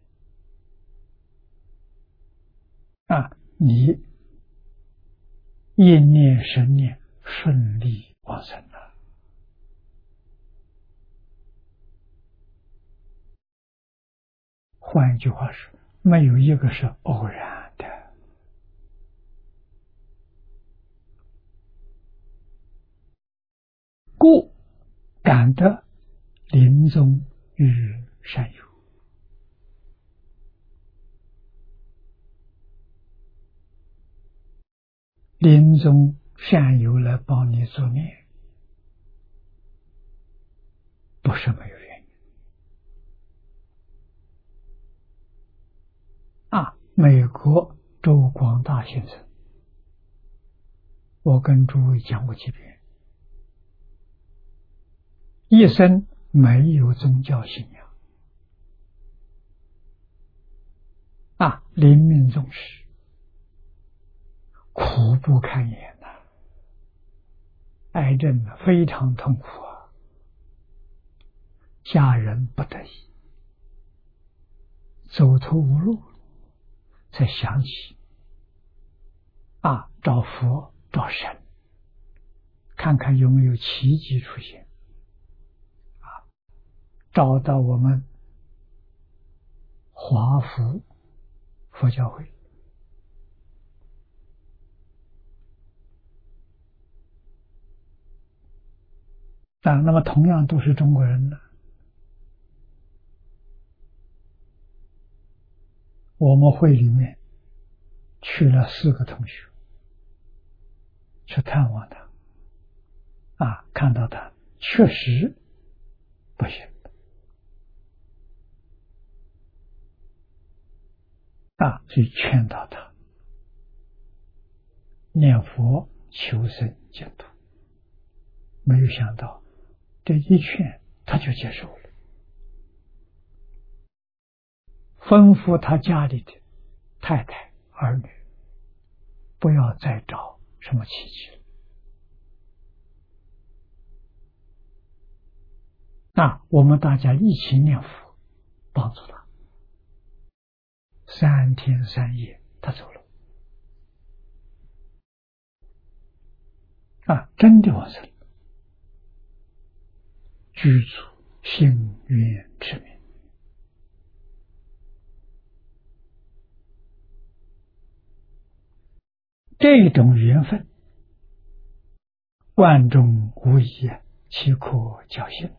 你一念神念顺利往生了。换一句话说，没有一个是偶然的。故感得临终与善友，临终善友来帮你做念，不是没有原因美国周广大先生，我跟诸位讲过几遍，一生没有宗教信仰临命终时苦不堪言癌症非常痛苦家人不得已走投无路，才想起找佛找神，看看有没有奇迹出现找到我们华福佛教会那么同样都是中国人呢，我们会里面去了4个同学去探望他， 看到他确实不行所以劝导他念佛求生净土。没有想到这一劝他就接受了，吩咐他家里的太太儿女不要再找什么奇迹了。我们大家一起念佛帮助他，3天3夜他走了真的往生，具足幸愿之名。这种缘分万中无一，岂可侥幸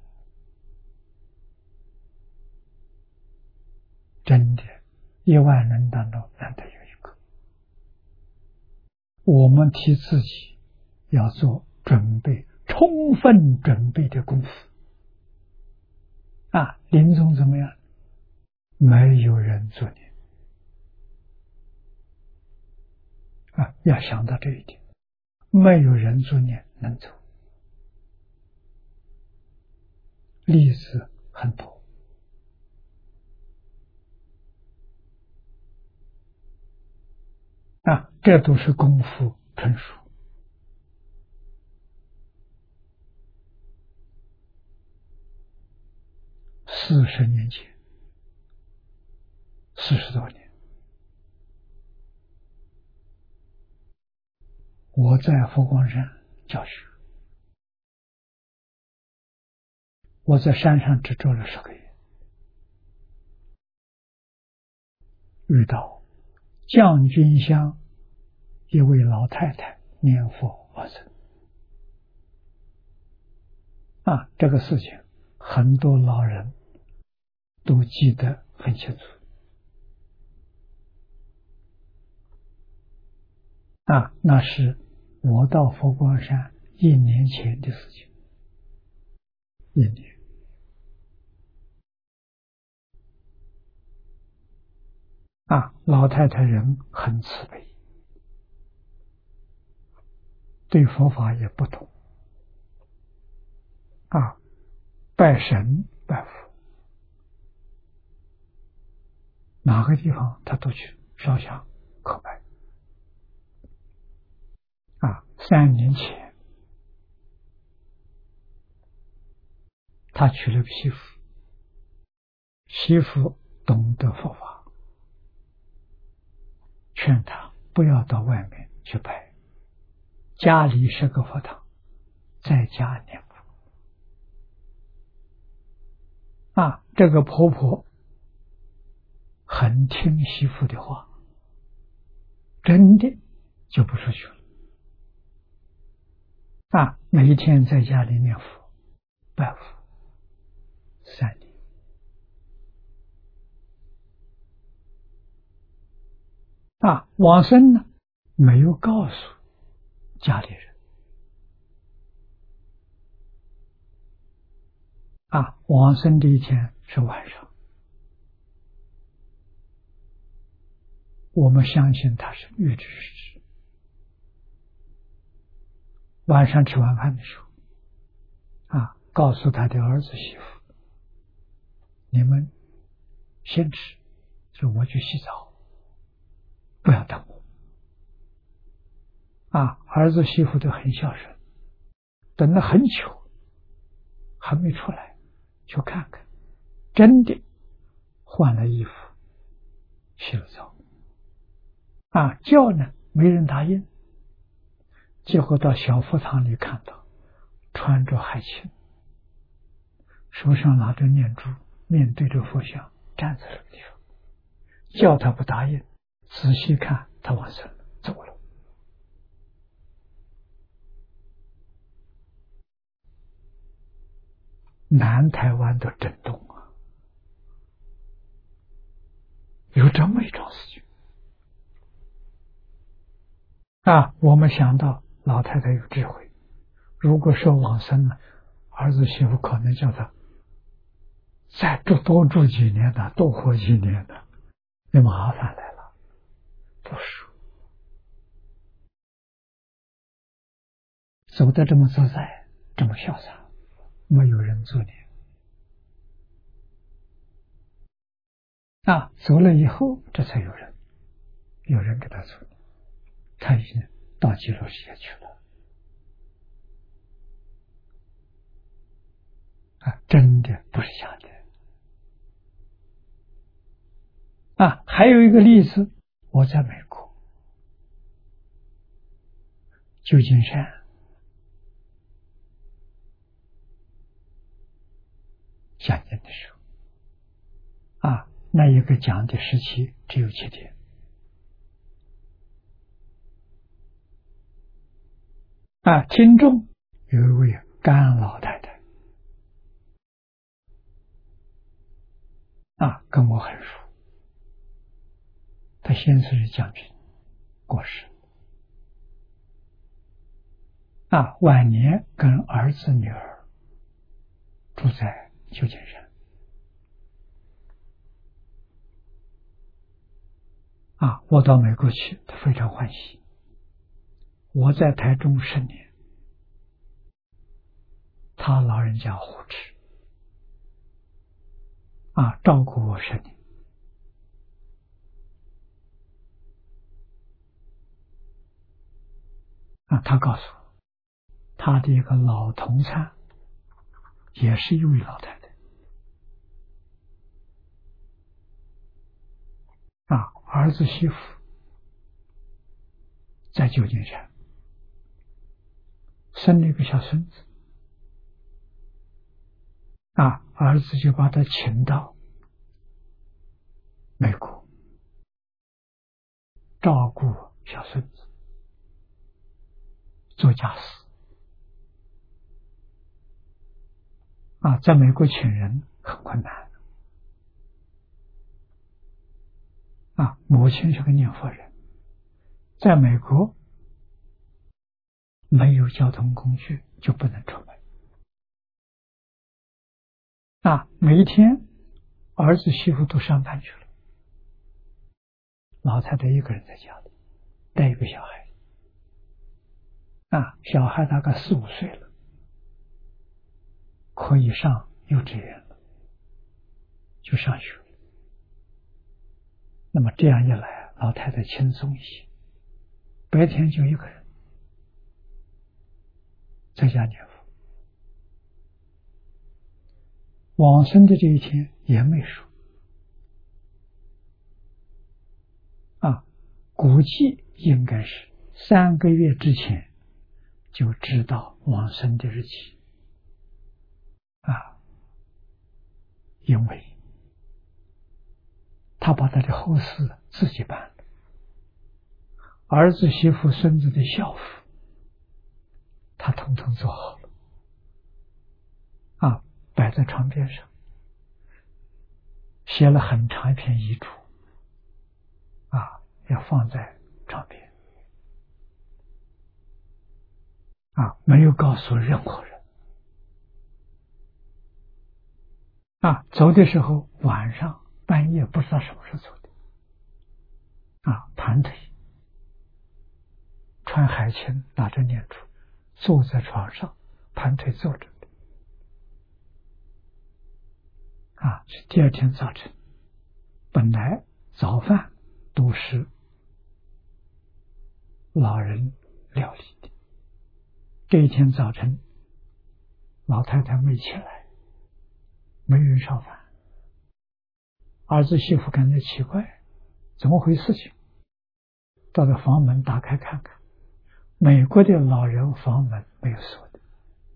真的10000人当中难得有一个。我们替自己要做准备，充分准备的功夫临终怎么样？没有人助你要想到这一点，没有人助你能走。例子很多这都是功夫纯熟。40年前，40多年，我在佛光山教学，我在山上只住了10个月，遇到将军乡一位老太太念佛往生这个事情很多老人都记得很清楚那是我到佛光山1年前的事情，1年。老太太人很慈悲，对佛法也不懂拜神拜佛，哪个地方他都去烧香叩拜3年前他娶了个媳妇，媳妇懂得佛法，劝他不要到外面去拜，家里是个佛堂，在家念佛这个婆婆很听媳妇的话，真的就不出去了每一天在家里念佛拜佛3年往生呢没有告诉家里人往生这一天是晚上，我们相信他是预知时至，晚上吃晚饭的时候告诉他的儿子媳妇，你们先吃，所以我去洗澡，不要等我儿子媳妇都很孝顺，等了很久还没出来，去看看，真的换了衣服洗了澡叫呢没人答应，结果到小佛堂里看到穿着海青，手上拿着念珠，面对着佛像站在这个地方，叫他不答应，仔细看他往生了，走了南台湾的震动有这么一桩事情我们想到老太太有智慧， 如果说往生了，儿子媳妇可能叫他再多住几年的，多活几年的，那麻烦来了，不是走得这么自在，这么潇洒，没有人阻你啊！走了以后，这才有人给他阻你，他已经到极乐世界去了啊！真的不是假的啊！还有一个例子，我在美国旧金山讲经的时候啊，那一个讲的时期只有7天啊，听众有一位甘老太太啊，跟我很熟，她先是将军过世啊，晚年跟儿子女儿住在旧金山啊，我到美国去，她非常欢喜。我在台中10年，她老人家护持啊，照顾我10年啊。她告诉我，她的一个老同参也是一位老太太啊，儿子媳妇在旧金山生了一个小孙子啊，儿子就把他请到美国照顾小孙子，做家事啊，在美国请人很困难啊。母亲是个念佛人，在美国没有交通工具就不能出门啊。每一天儿子媳妇都上班去了，老太太一个人在家里带一个小孩啊，小孩大概4、5岁了，可以上幼稚园了，就上学了。那么这样一来，老太太轻松一些，白天就一个人在家念佛。往生的这一天也没说啊，估计应该是3个月之前就知道往生的日期啊，因为他把他的后事自己办了，儿子媳妇孙子的孝服他统统做好了啊，摆在床边上，写了很长一篇遗嘱啊，要放在床边啊，没有告诉任何人啊。走的时候晚上半夜不知道什么时候走的啊，盘腿穿海青，拿着念珠，坐在床上盘腿坐着啊。是第2天早晨，本来早饭都是老人料理的，这一天早晨老太太没起来，没人烧饭，儿子媳妇感觉奇怪，怎么回事情？到了房门打开看看，美国的老人房门没有锁的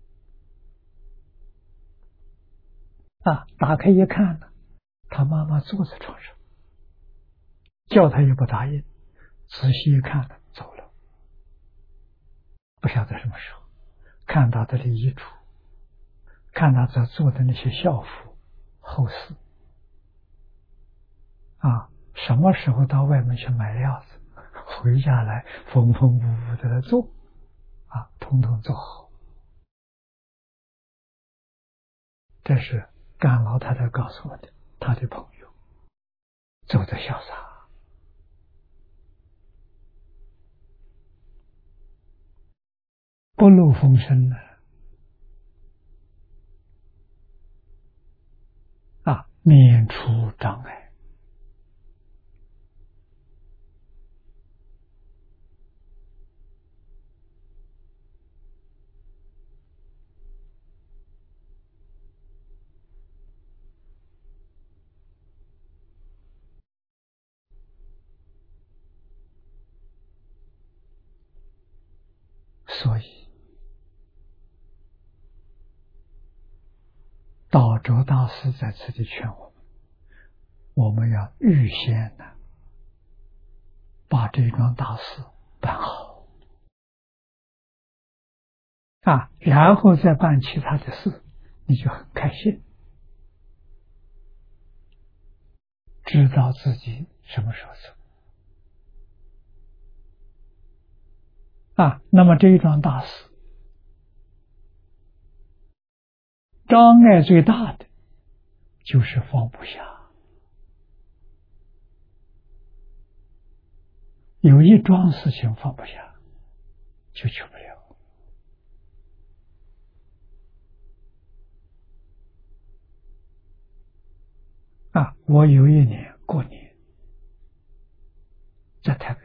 啊，打开一看呢，他妈妈坐在床上，叫他也不答应，仔细一看呢，走了，不晓得什么时候，看到他的遗嘱，看到他做的那些孝服后事啊，什么时候到外面去买料子，回家来风风舞舞的做啊，统统做好这是甘老太太告诉我的，她的朋友走得潇洒，不露风声呢，免除障碍。所以道州大师在此地劝我们要预先的把这桩大事办好然后再办其他的事，你就很开心，知道自己什么时候走那么这一桩大事障碍最大的就是放不下，有一桩事情放不下就去不了。我有一年过年在台北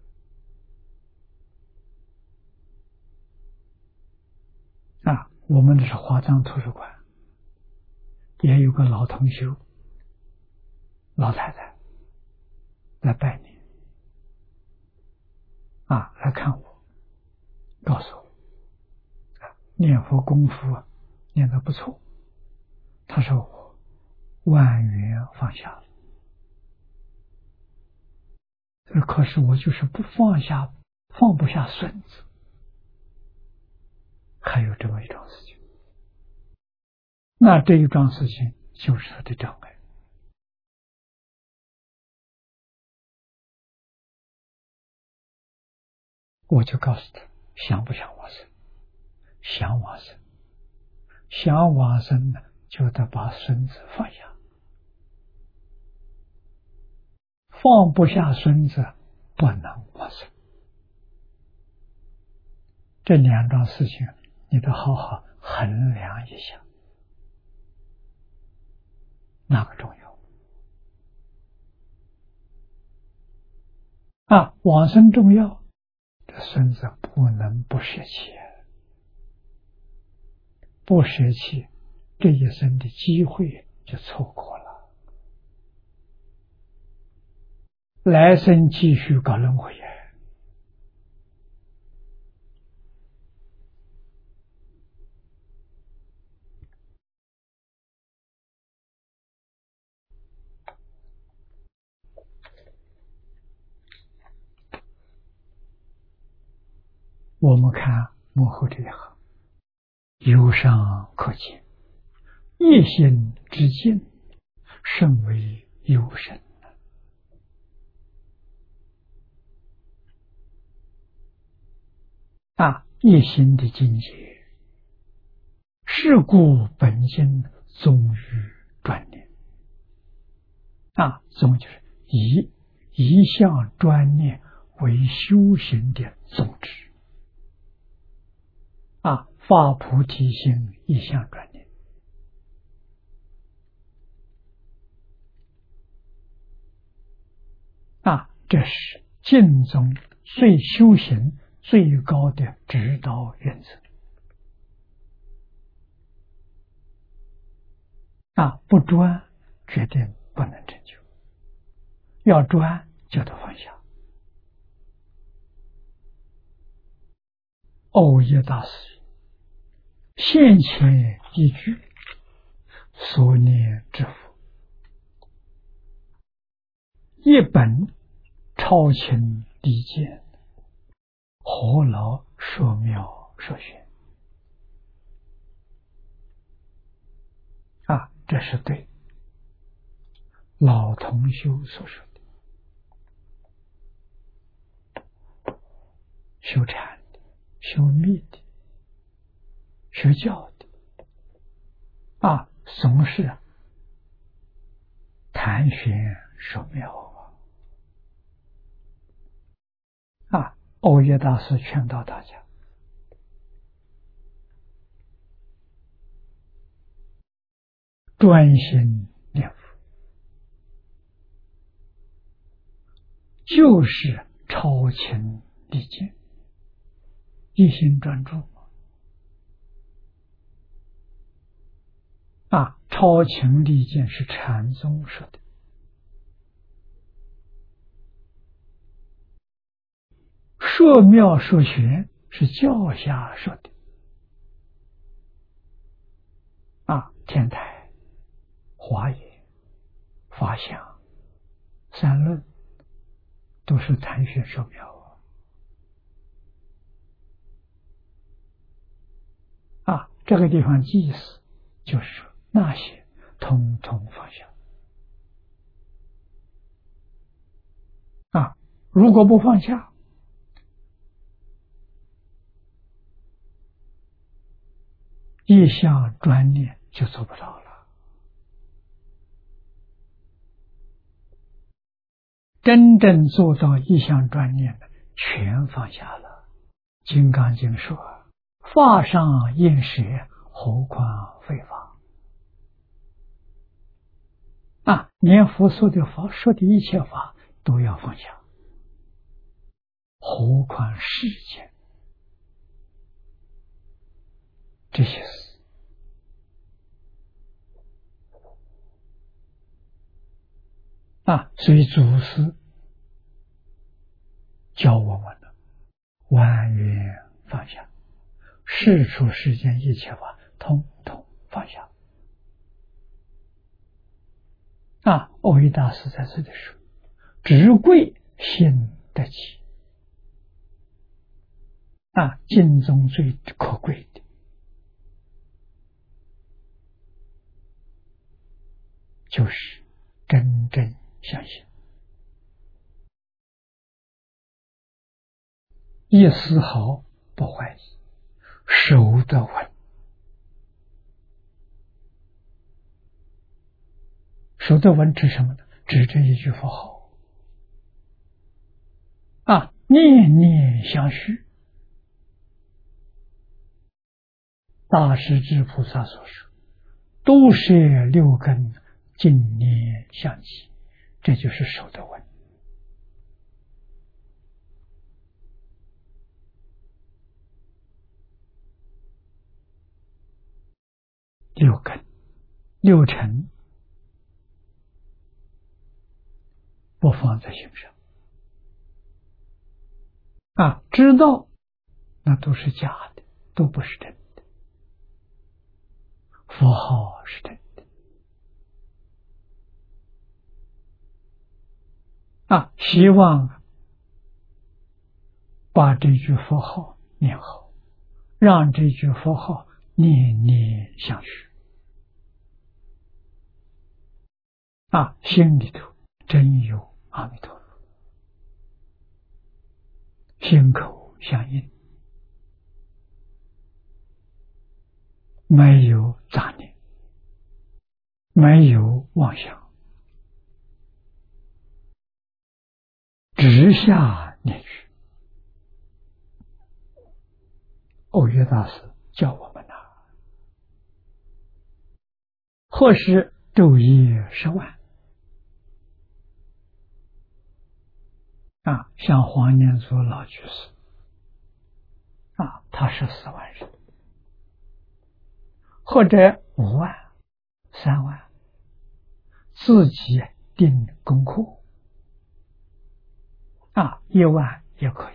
我们这是华藏图书馆，也有个老同修老太太来拜年来看我，告诉我念佛功夫念得不错，他说我万缘放下了，可是我就是不放下，放不下孙子，还有这么一桩事情，那这一桩事情就是他的障碍。我就告诉他，想不想往生？想往生，想往生呢，就得把孙子放下，放不下孙子不能往生。这两桩事情你得好好衡量一下，哪个重要往生重要，这孙子不能不舍弃，不舍弃这一生的机会就错过了，来生继续搞轮回我们看幕后这一行，由上可见，一心之境甚为幽深一心的境界，是故本心终于专念终就是一向专念为修行的宗旨发菩提心，一向专念这是净宗最修行最高的指导原则不专决定不能成就，要专就得放下。欧耶大师现前一句所念之佛，一本超情理见，何劳说妙说玄这是对老同修所说的，修禅的，修密的，学教的总是谈玄说妙欧耶大师劝导大家，专心念佛，就是超情离见，一心专注超情离见是禅宗说的，说妙说玄是教下说的天台、华严、法相、三论都是谈玄说妙这个地方意思就是说那些统统放下如果不放下，一向专念就做不到了。真正做到一向专念的，全放下了。金刚经说：“法上应舍，何况非法。”连佛说的法，说的一切法都要放下，何况世间这些事所以祖师教我们的万缘放下，世出世间一切法统统放下欧一大师在这里说：“只贵心得起。”经中最可贵的就是真正相信，一丝毫不怀疑，守得稳。守得稳指什么呢？指这一句佛号念念相续。大势至菩萨所说：“都摄六根，净念相继。”这就是守得稳。六根、六尘不放在心上知道那都是假的，都不是真的。佛号是真的希望把这句佛号念好，让这句佛号念念相续心里头真有阿弥陀佛，心口相应，没有杂念，没有妄想，直下念去。欧耶大师教我们或是昼夜10万像黄念祖老居士他14万人，或者5万、3万，自己定功课1万也可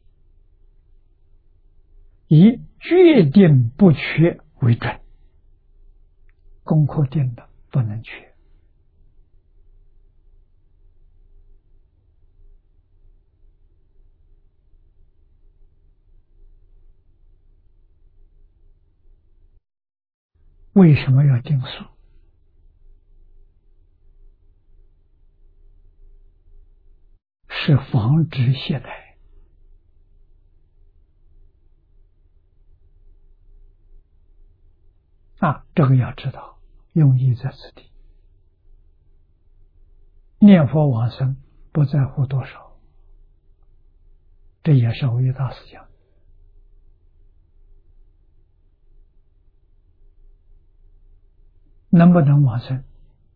以，以决定不缺为准，功课定的不能缺。为什么要定数？是防止懈怠这个要知道， 用意在此地。念佛往生不在乎多少，这也是欧耶大师讲的。能不能往生，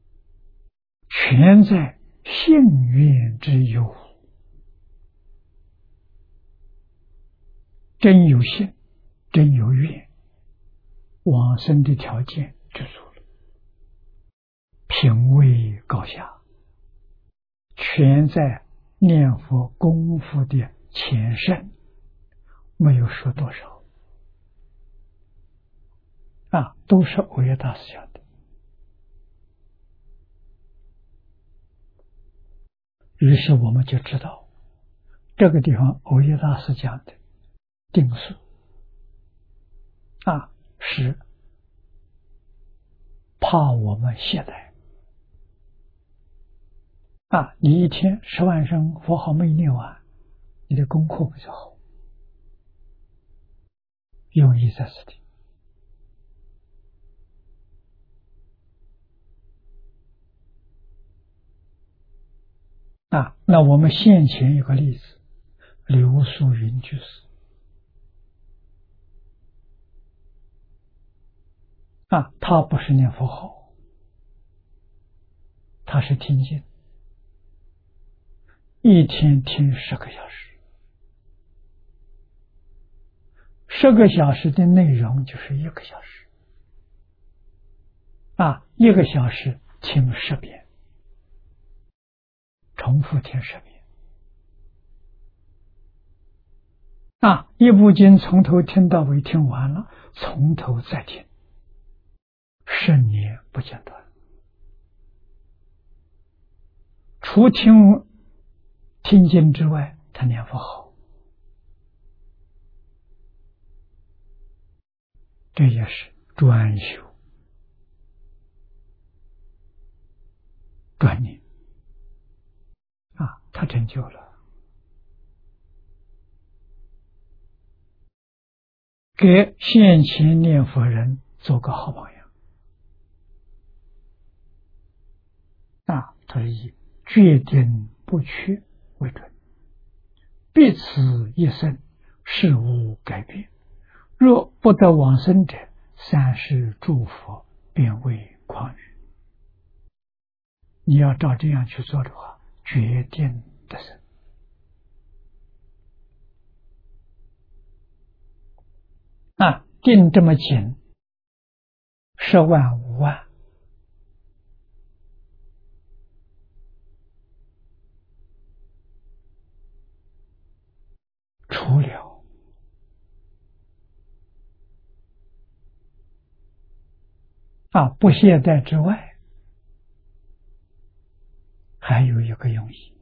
全在信愿之有。真有信，真有愿，往生的条件就足了。品位高下，全在念佛功夫的前身，没有说多少都是欧耶大师讲的。于是我们就知道，这个地方欧耶大师讲的定数是怕我们懈怠你一天10万声佛号没念完，你的功课不就好？用意在此地。那我们现前有个例子，刘素云居士他不是念佛号，他是听经，一天听10个小时，10个小时的内容就是1个小时1个小时听10遍，重复听10遍一部经从头听到尾，听完了从头再听，10年不间断。除听经之外，他念佛号，这也是专修专念他成就了，给现前念佛人做个好榜样他以决定不屈为准，必此一生事无改变，若不得往生者，3世诸佛便为诳语。你要照这样去做的话，决定得生定这么紧，10万5万，除了不懈怠之外，还有一个用意，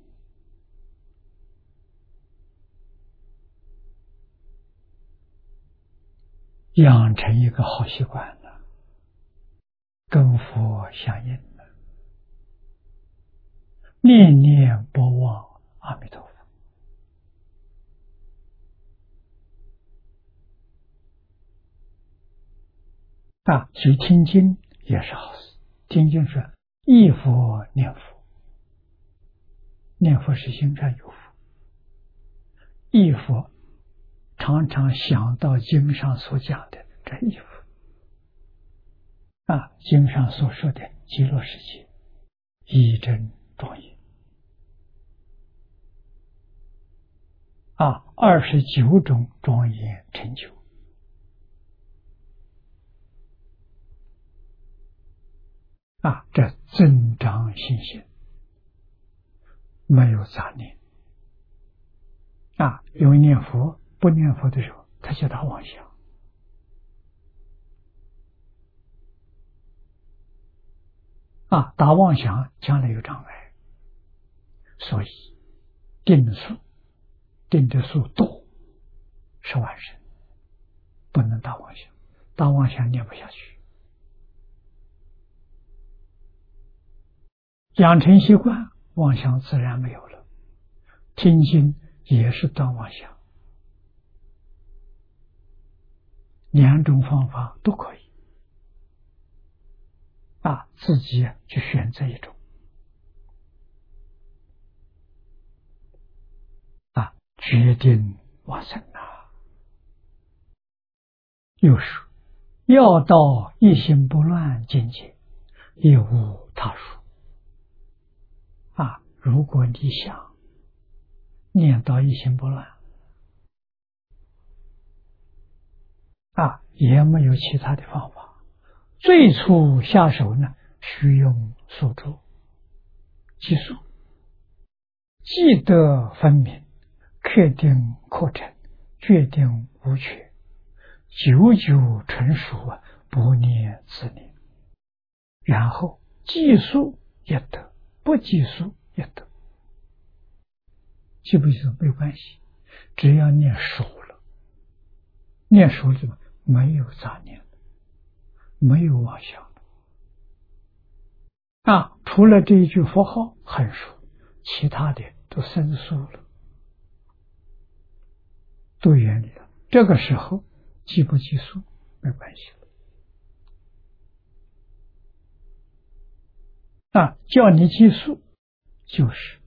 养成一个好习惯了，跟佛相应了，念念不忘阿弥陀佛所以听经也是好事。听经是忆佛念佛，念佛是心上有佛，忆佛常常想到经上所讲的这忆佛经上所说的极乐世界一真庄严29种庄严成就这增长信心，没有杂念因为念佛不念佛的时候，他就打妄想打妄想将来有障碍，所以定数定的数多10万声，不能打妄想，打妄想念不下去。养成习惯，妄想自然没有了。听经也是断妄想，2种方法都可以自己去选择一种决定往生又是要到一心不乱境界，亦无他说如果你想念到一心不乱也没有其他的方法。最初下手呢，须用宿住计数，记得分明，确定课程，决定无缺，久久成熟不念自念。然后计数也得，不计数也得，记不记得没有关系，只要念熟了，念熟了没有杂念，没有妄想除了这一句佛号很熟，其他的都生疏了，都远离了。这个时候记不记数没关系了叫你记数就是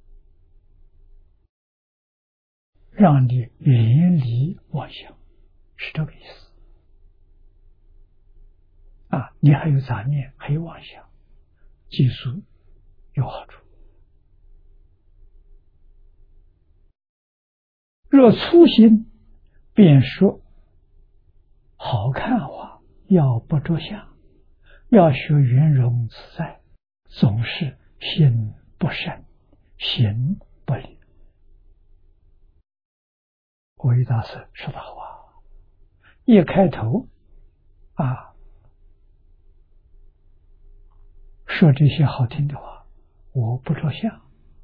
让你远离妄想，是这个意思你还有杂念，还有妄想，记数有好处。若粗心，便说好看话，要不着相，要学圆融自在，总是心不生，行不离。慧大师说的话，一开头说这些好听的话，我不着相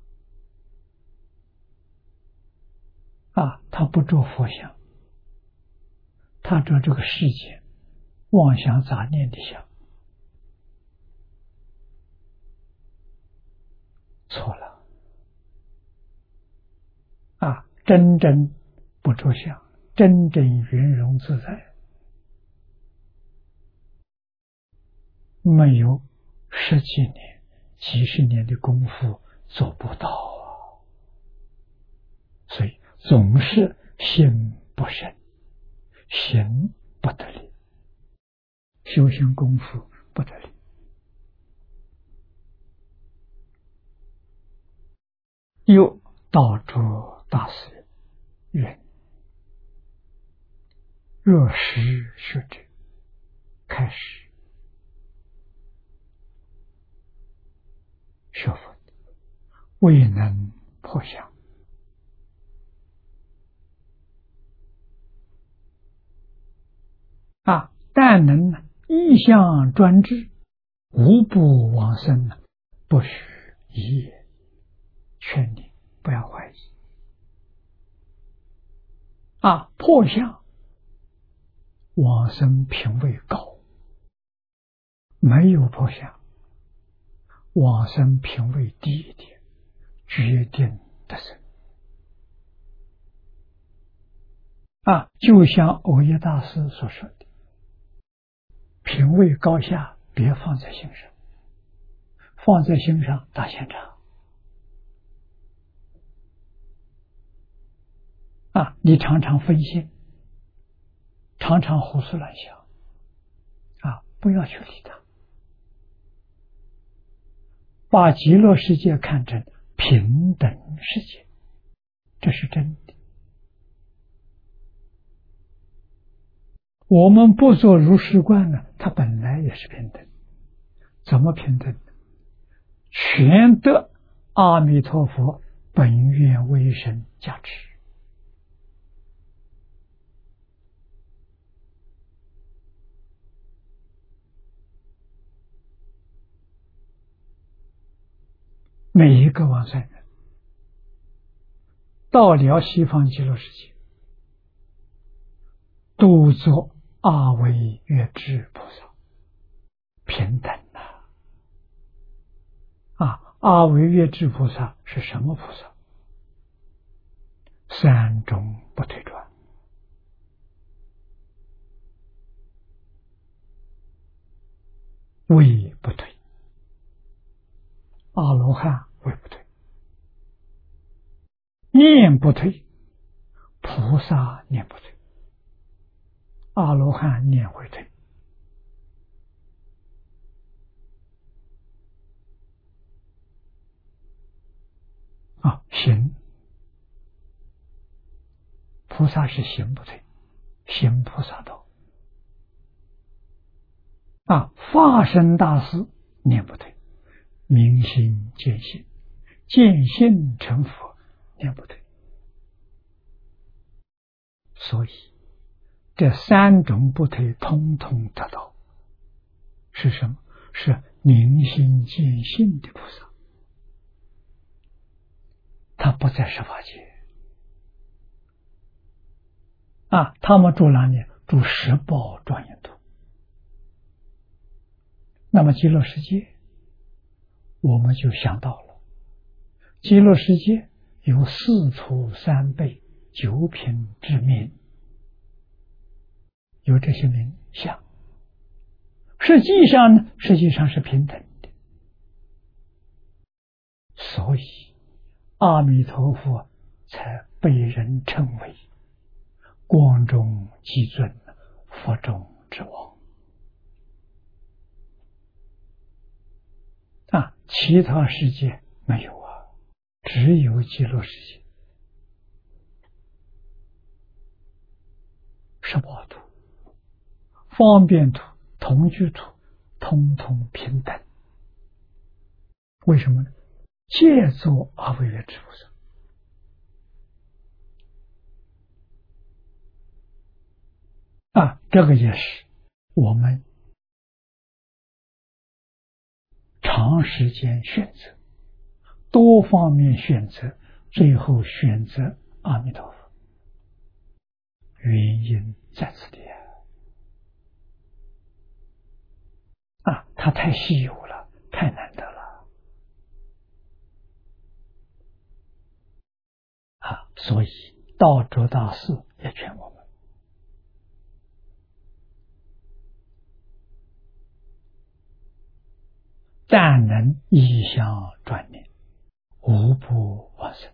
他不着佛像，他着这个世界妄想杂念的相，错了真正不着相，真正圆融自在，没有十几年几十年的功夫做不到所以总是心不生，行不得力，修行功夫不得力。又道主大师云：若实学者，开始学佛未能破相但能意向专制，无不往生不许疑也。劝你不要怀疑破相往生品位高，没有破相往生品位低一点，决定得生就像藕益大师所说的，品位高下别放在心上，放在心上打现场你常常分心，常常胡思乱想不要去理它，把极乐世界看成平等世界，这是真的。我们不做如是观呢，它本来也是平等。怎么平等？全得阿弥陀佛本愿威神加持。每一个往生人到了西方极乐世界，都做阿惟越致菩萨，平等阿惟越致菩萨是什么菩萨？三种不退转，为不退，阿罗汉位不退，念不退，菩萨念不退，阿罗汉念会退。行，菩萨是行不退，行菩萨道。法身大士念不退，明心见性，见性成佛念不退。所以这三种不退通通得到，是什么？是明心见性的菩萨，他不在十法界他们住哪里？住十宝庄严土。那么极乐世界我们就想到了，极乐世界有四处三辈九品之名，有这些名相，实际上是平等的。所以阿弥陀佛才被人称为光中极尊，佛中之王其他世界没有只有极乐世界。十宝土、方便土、同居土通通平等。为什么呢？借作阿惟越之菩萨这个也是我们长时间选择，多方面选择，最后选择阿弥陀佛，原因在此地它太稀有了，太难得了所以道卓大师也劝我们，但能一向专念，无不往生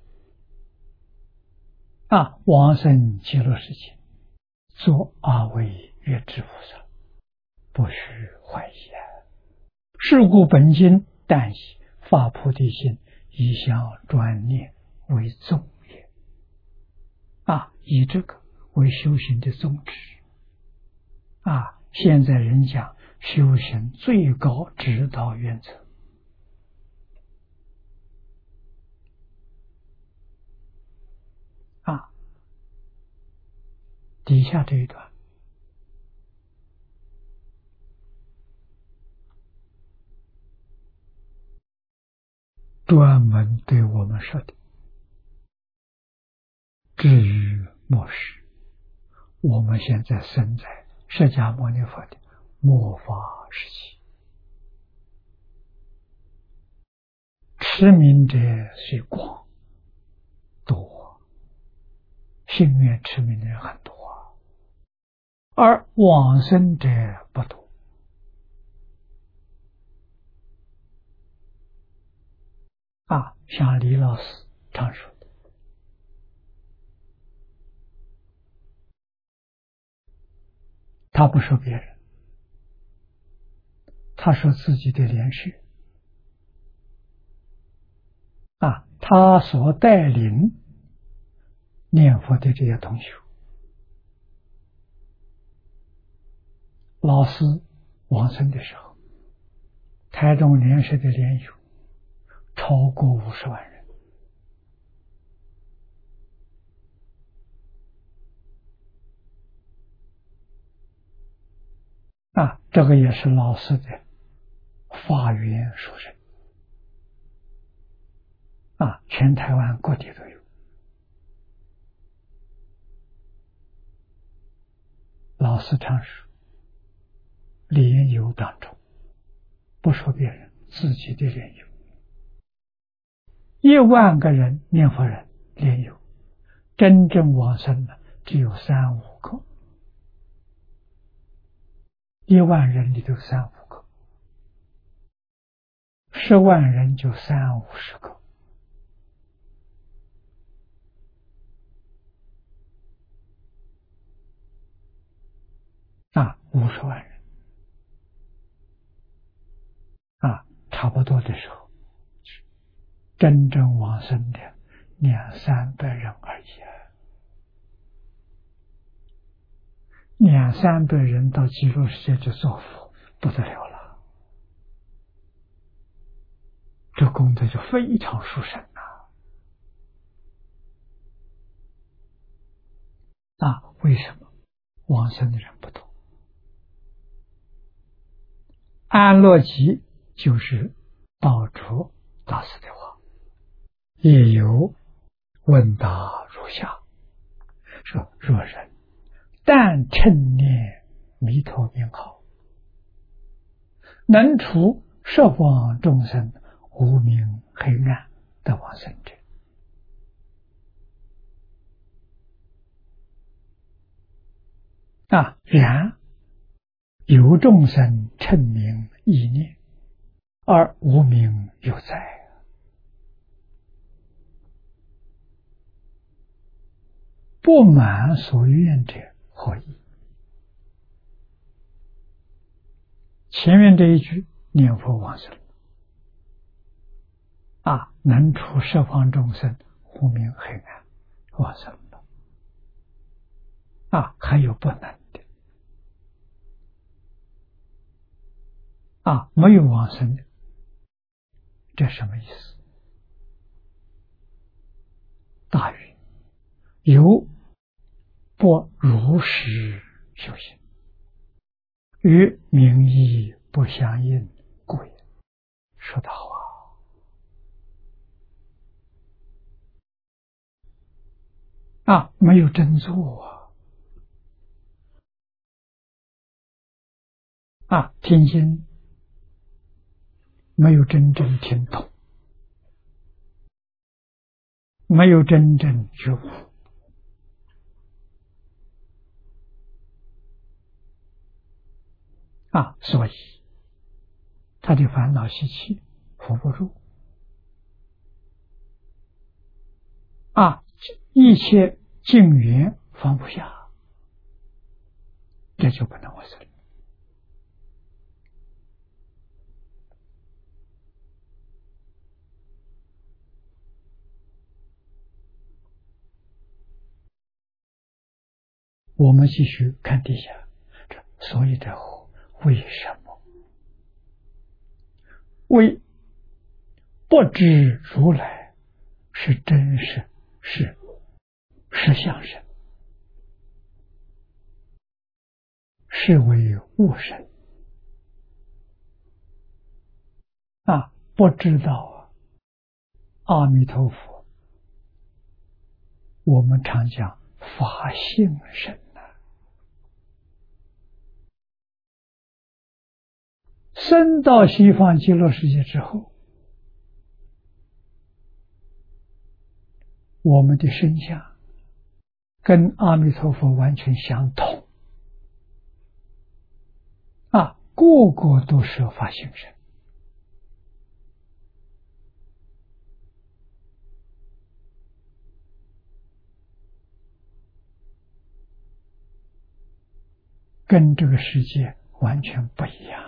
往生极乐世界，做阿惟越之菩萨，不须怀疑是故本经但以发菩提心，一向专念为宗也以这个为修行的宗旨现在人讲修行最高指导原则底下这一段专门对我们说的，至于末世，我们现在生在释迦牟尼佛的末法时期，持名者虽广多，幸愿持名的人很多而往生者不多像李老师常说的，他不说别人，他说自己的莲师他所带领念佛的这些同学，老师往生的时候，台中莲师的莲友超过50万人这个也是老师的法缘殊胜全台湾各地都有。老师常说，莲友当中，不说别人，自己的莲友，1万个人念佛人莲友，真正往生的只有3、5个，1万人里头3、5个 10万人就30-50个。50万人差不多的时候，真正往生的200-300人而已200-300人到极乐世界去做佛，不得了了，这功德就非常殊胜为什么往生的人不多？安乐集就是道主大师的话，也有问答如下，说若人但称念弥陀名号，能除十方众生无明黑暗的往生者，然有众生称名意念，而无明犹在，不满所愿者何意？前面这一句念佛往生能除十方众生无明黑暗往生了还有不能的没有往生的，这什么意思？大云有不如实修行，与名义不相应故也。说得好没有真做听经没有真正听懂，没有真正觉悟所以他的烦恼习气扶不住一切境缘放不下，这就不能往生。我们继续看底下，所以的为什么？为不知如来是真实，是实相身，是为物身不知道阿弥陀佛，我们常讲法性身升到西方极乐世界之后，我们的身相跟阿弥陀佛完全相同个个都是法性身，跟这个世界完全不一样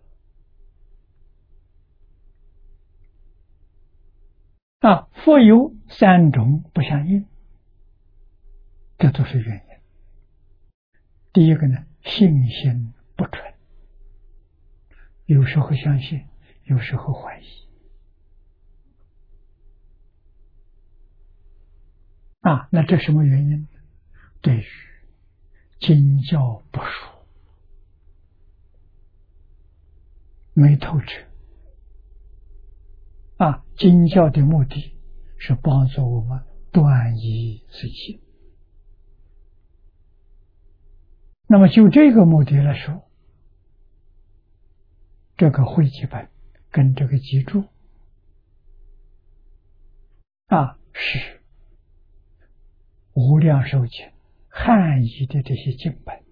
佛有3种不相应，这都是原因。第一个呢，信心不纯，有时候相信，有时候怀疑那这什么原因？对于经教不熟，没透彻经教的目的是帮助我们断疑随心，那么就这个目的来说，这个汇集本跟这个集注是无量寿经汉译的这些经本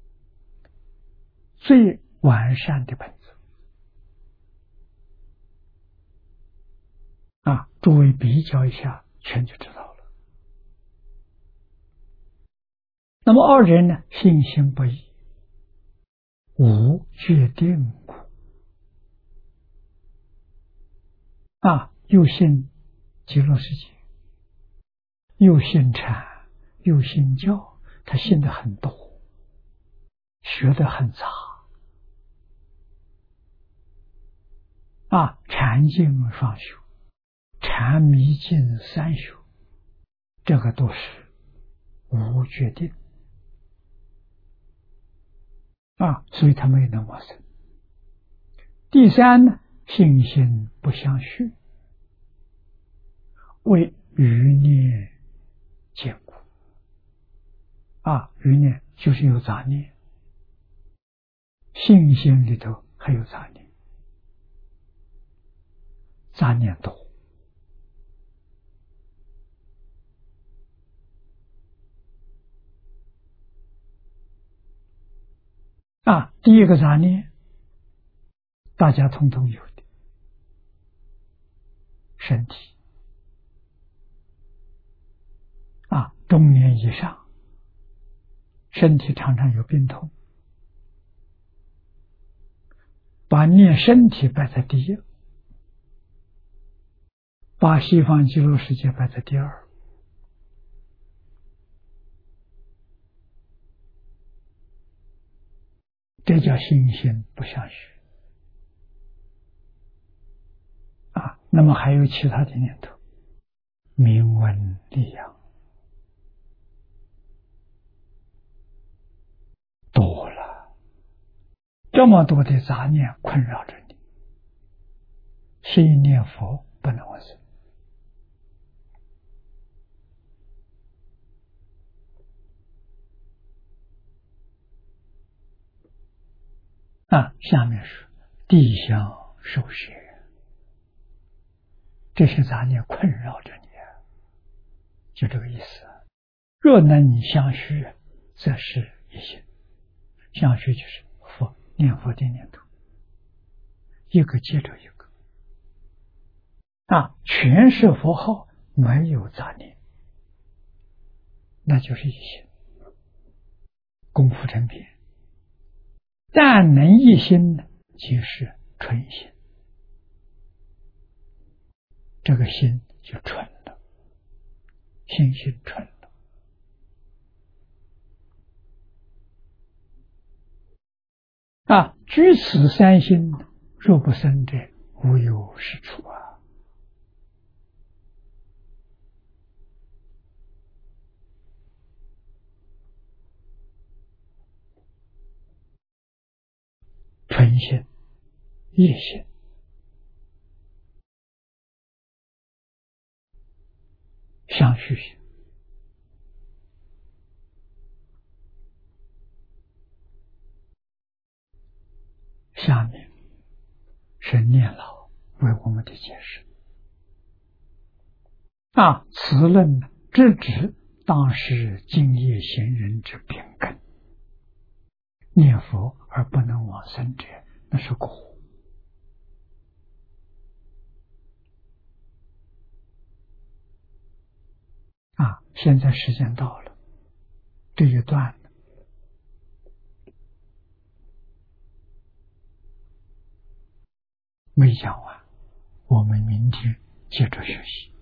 最完善的本子诸位比较一下，全就知道了。那么二人呢，信心不一，无决定故。又信极乐世界，又信禅，又信教，他信的很多，学的很杂。禅净双修，禅迷净三修，这个都是无决定所以他没有那么深。第三呢，信心不相续，为余念坚固余念就是有杂念，信心里头还有杂念，杂念多第一个杂念大家统统有的，身体中年以上，身体常常有病痛，把念身体摆在第一，把西方极乐世界摆在第二。这叫信心不相续那么还有其他的念头，名闻利养多了，这么多的杂念困扰着你，心念佛不能往生下面是地相受学，这些杂念困扰着你就这个意思若能相续，则是一心。相续就是念佛的念头，一个接着一个全是佛号，没有杂念，那就是一心，功夫成片。但能一心呢，即是纯心，这个心就纯了，心纯了居此三心，若不生者，无有是处纯心、业心、相续心，下面是念老为我们的解释此论直指当时敬业贤人之病根，念佛而不能往生者，那是果现在时间到了，这一段没讲完，我们明天接着学习。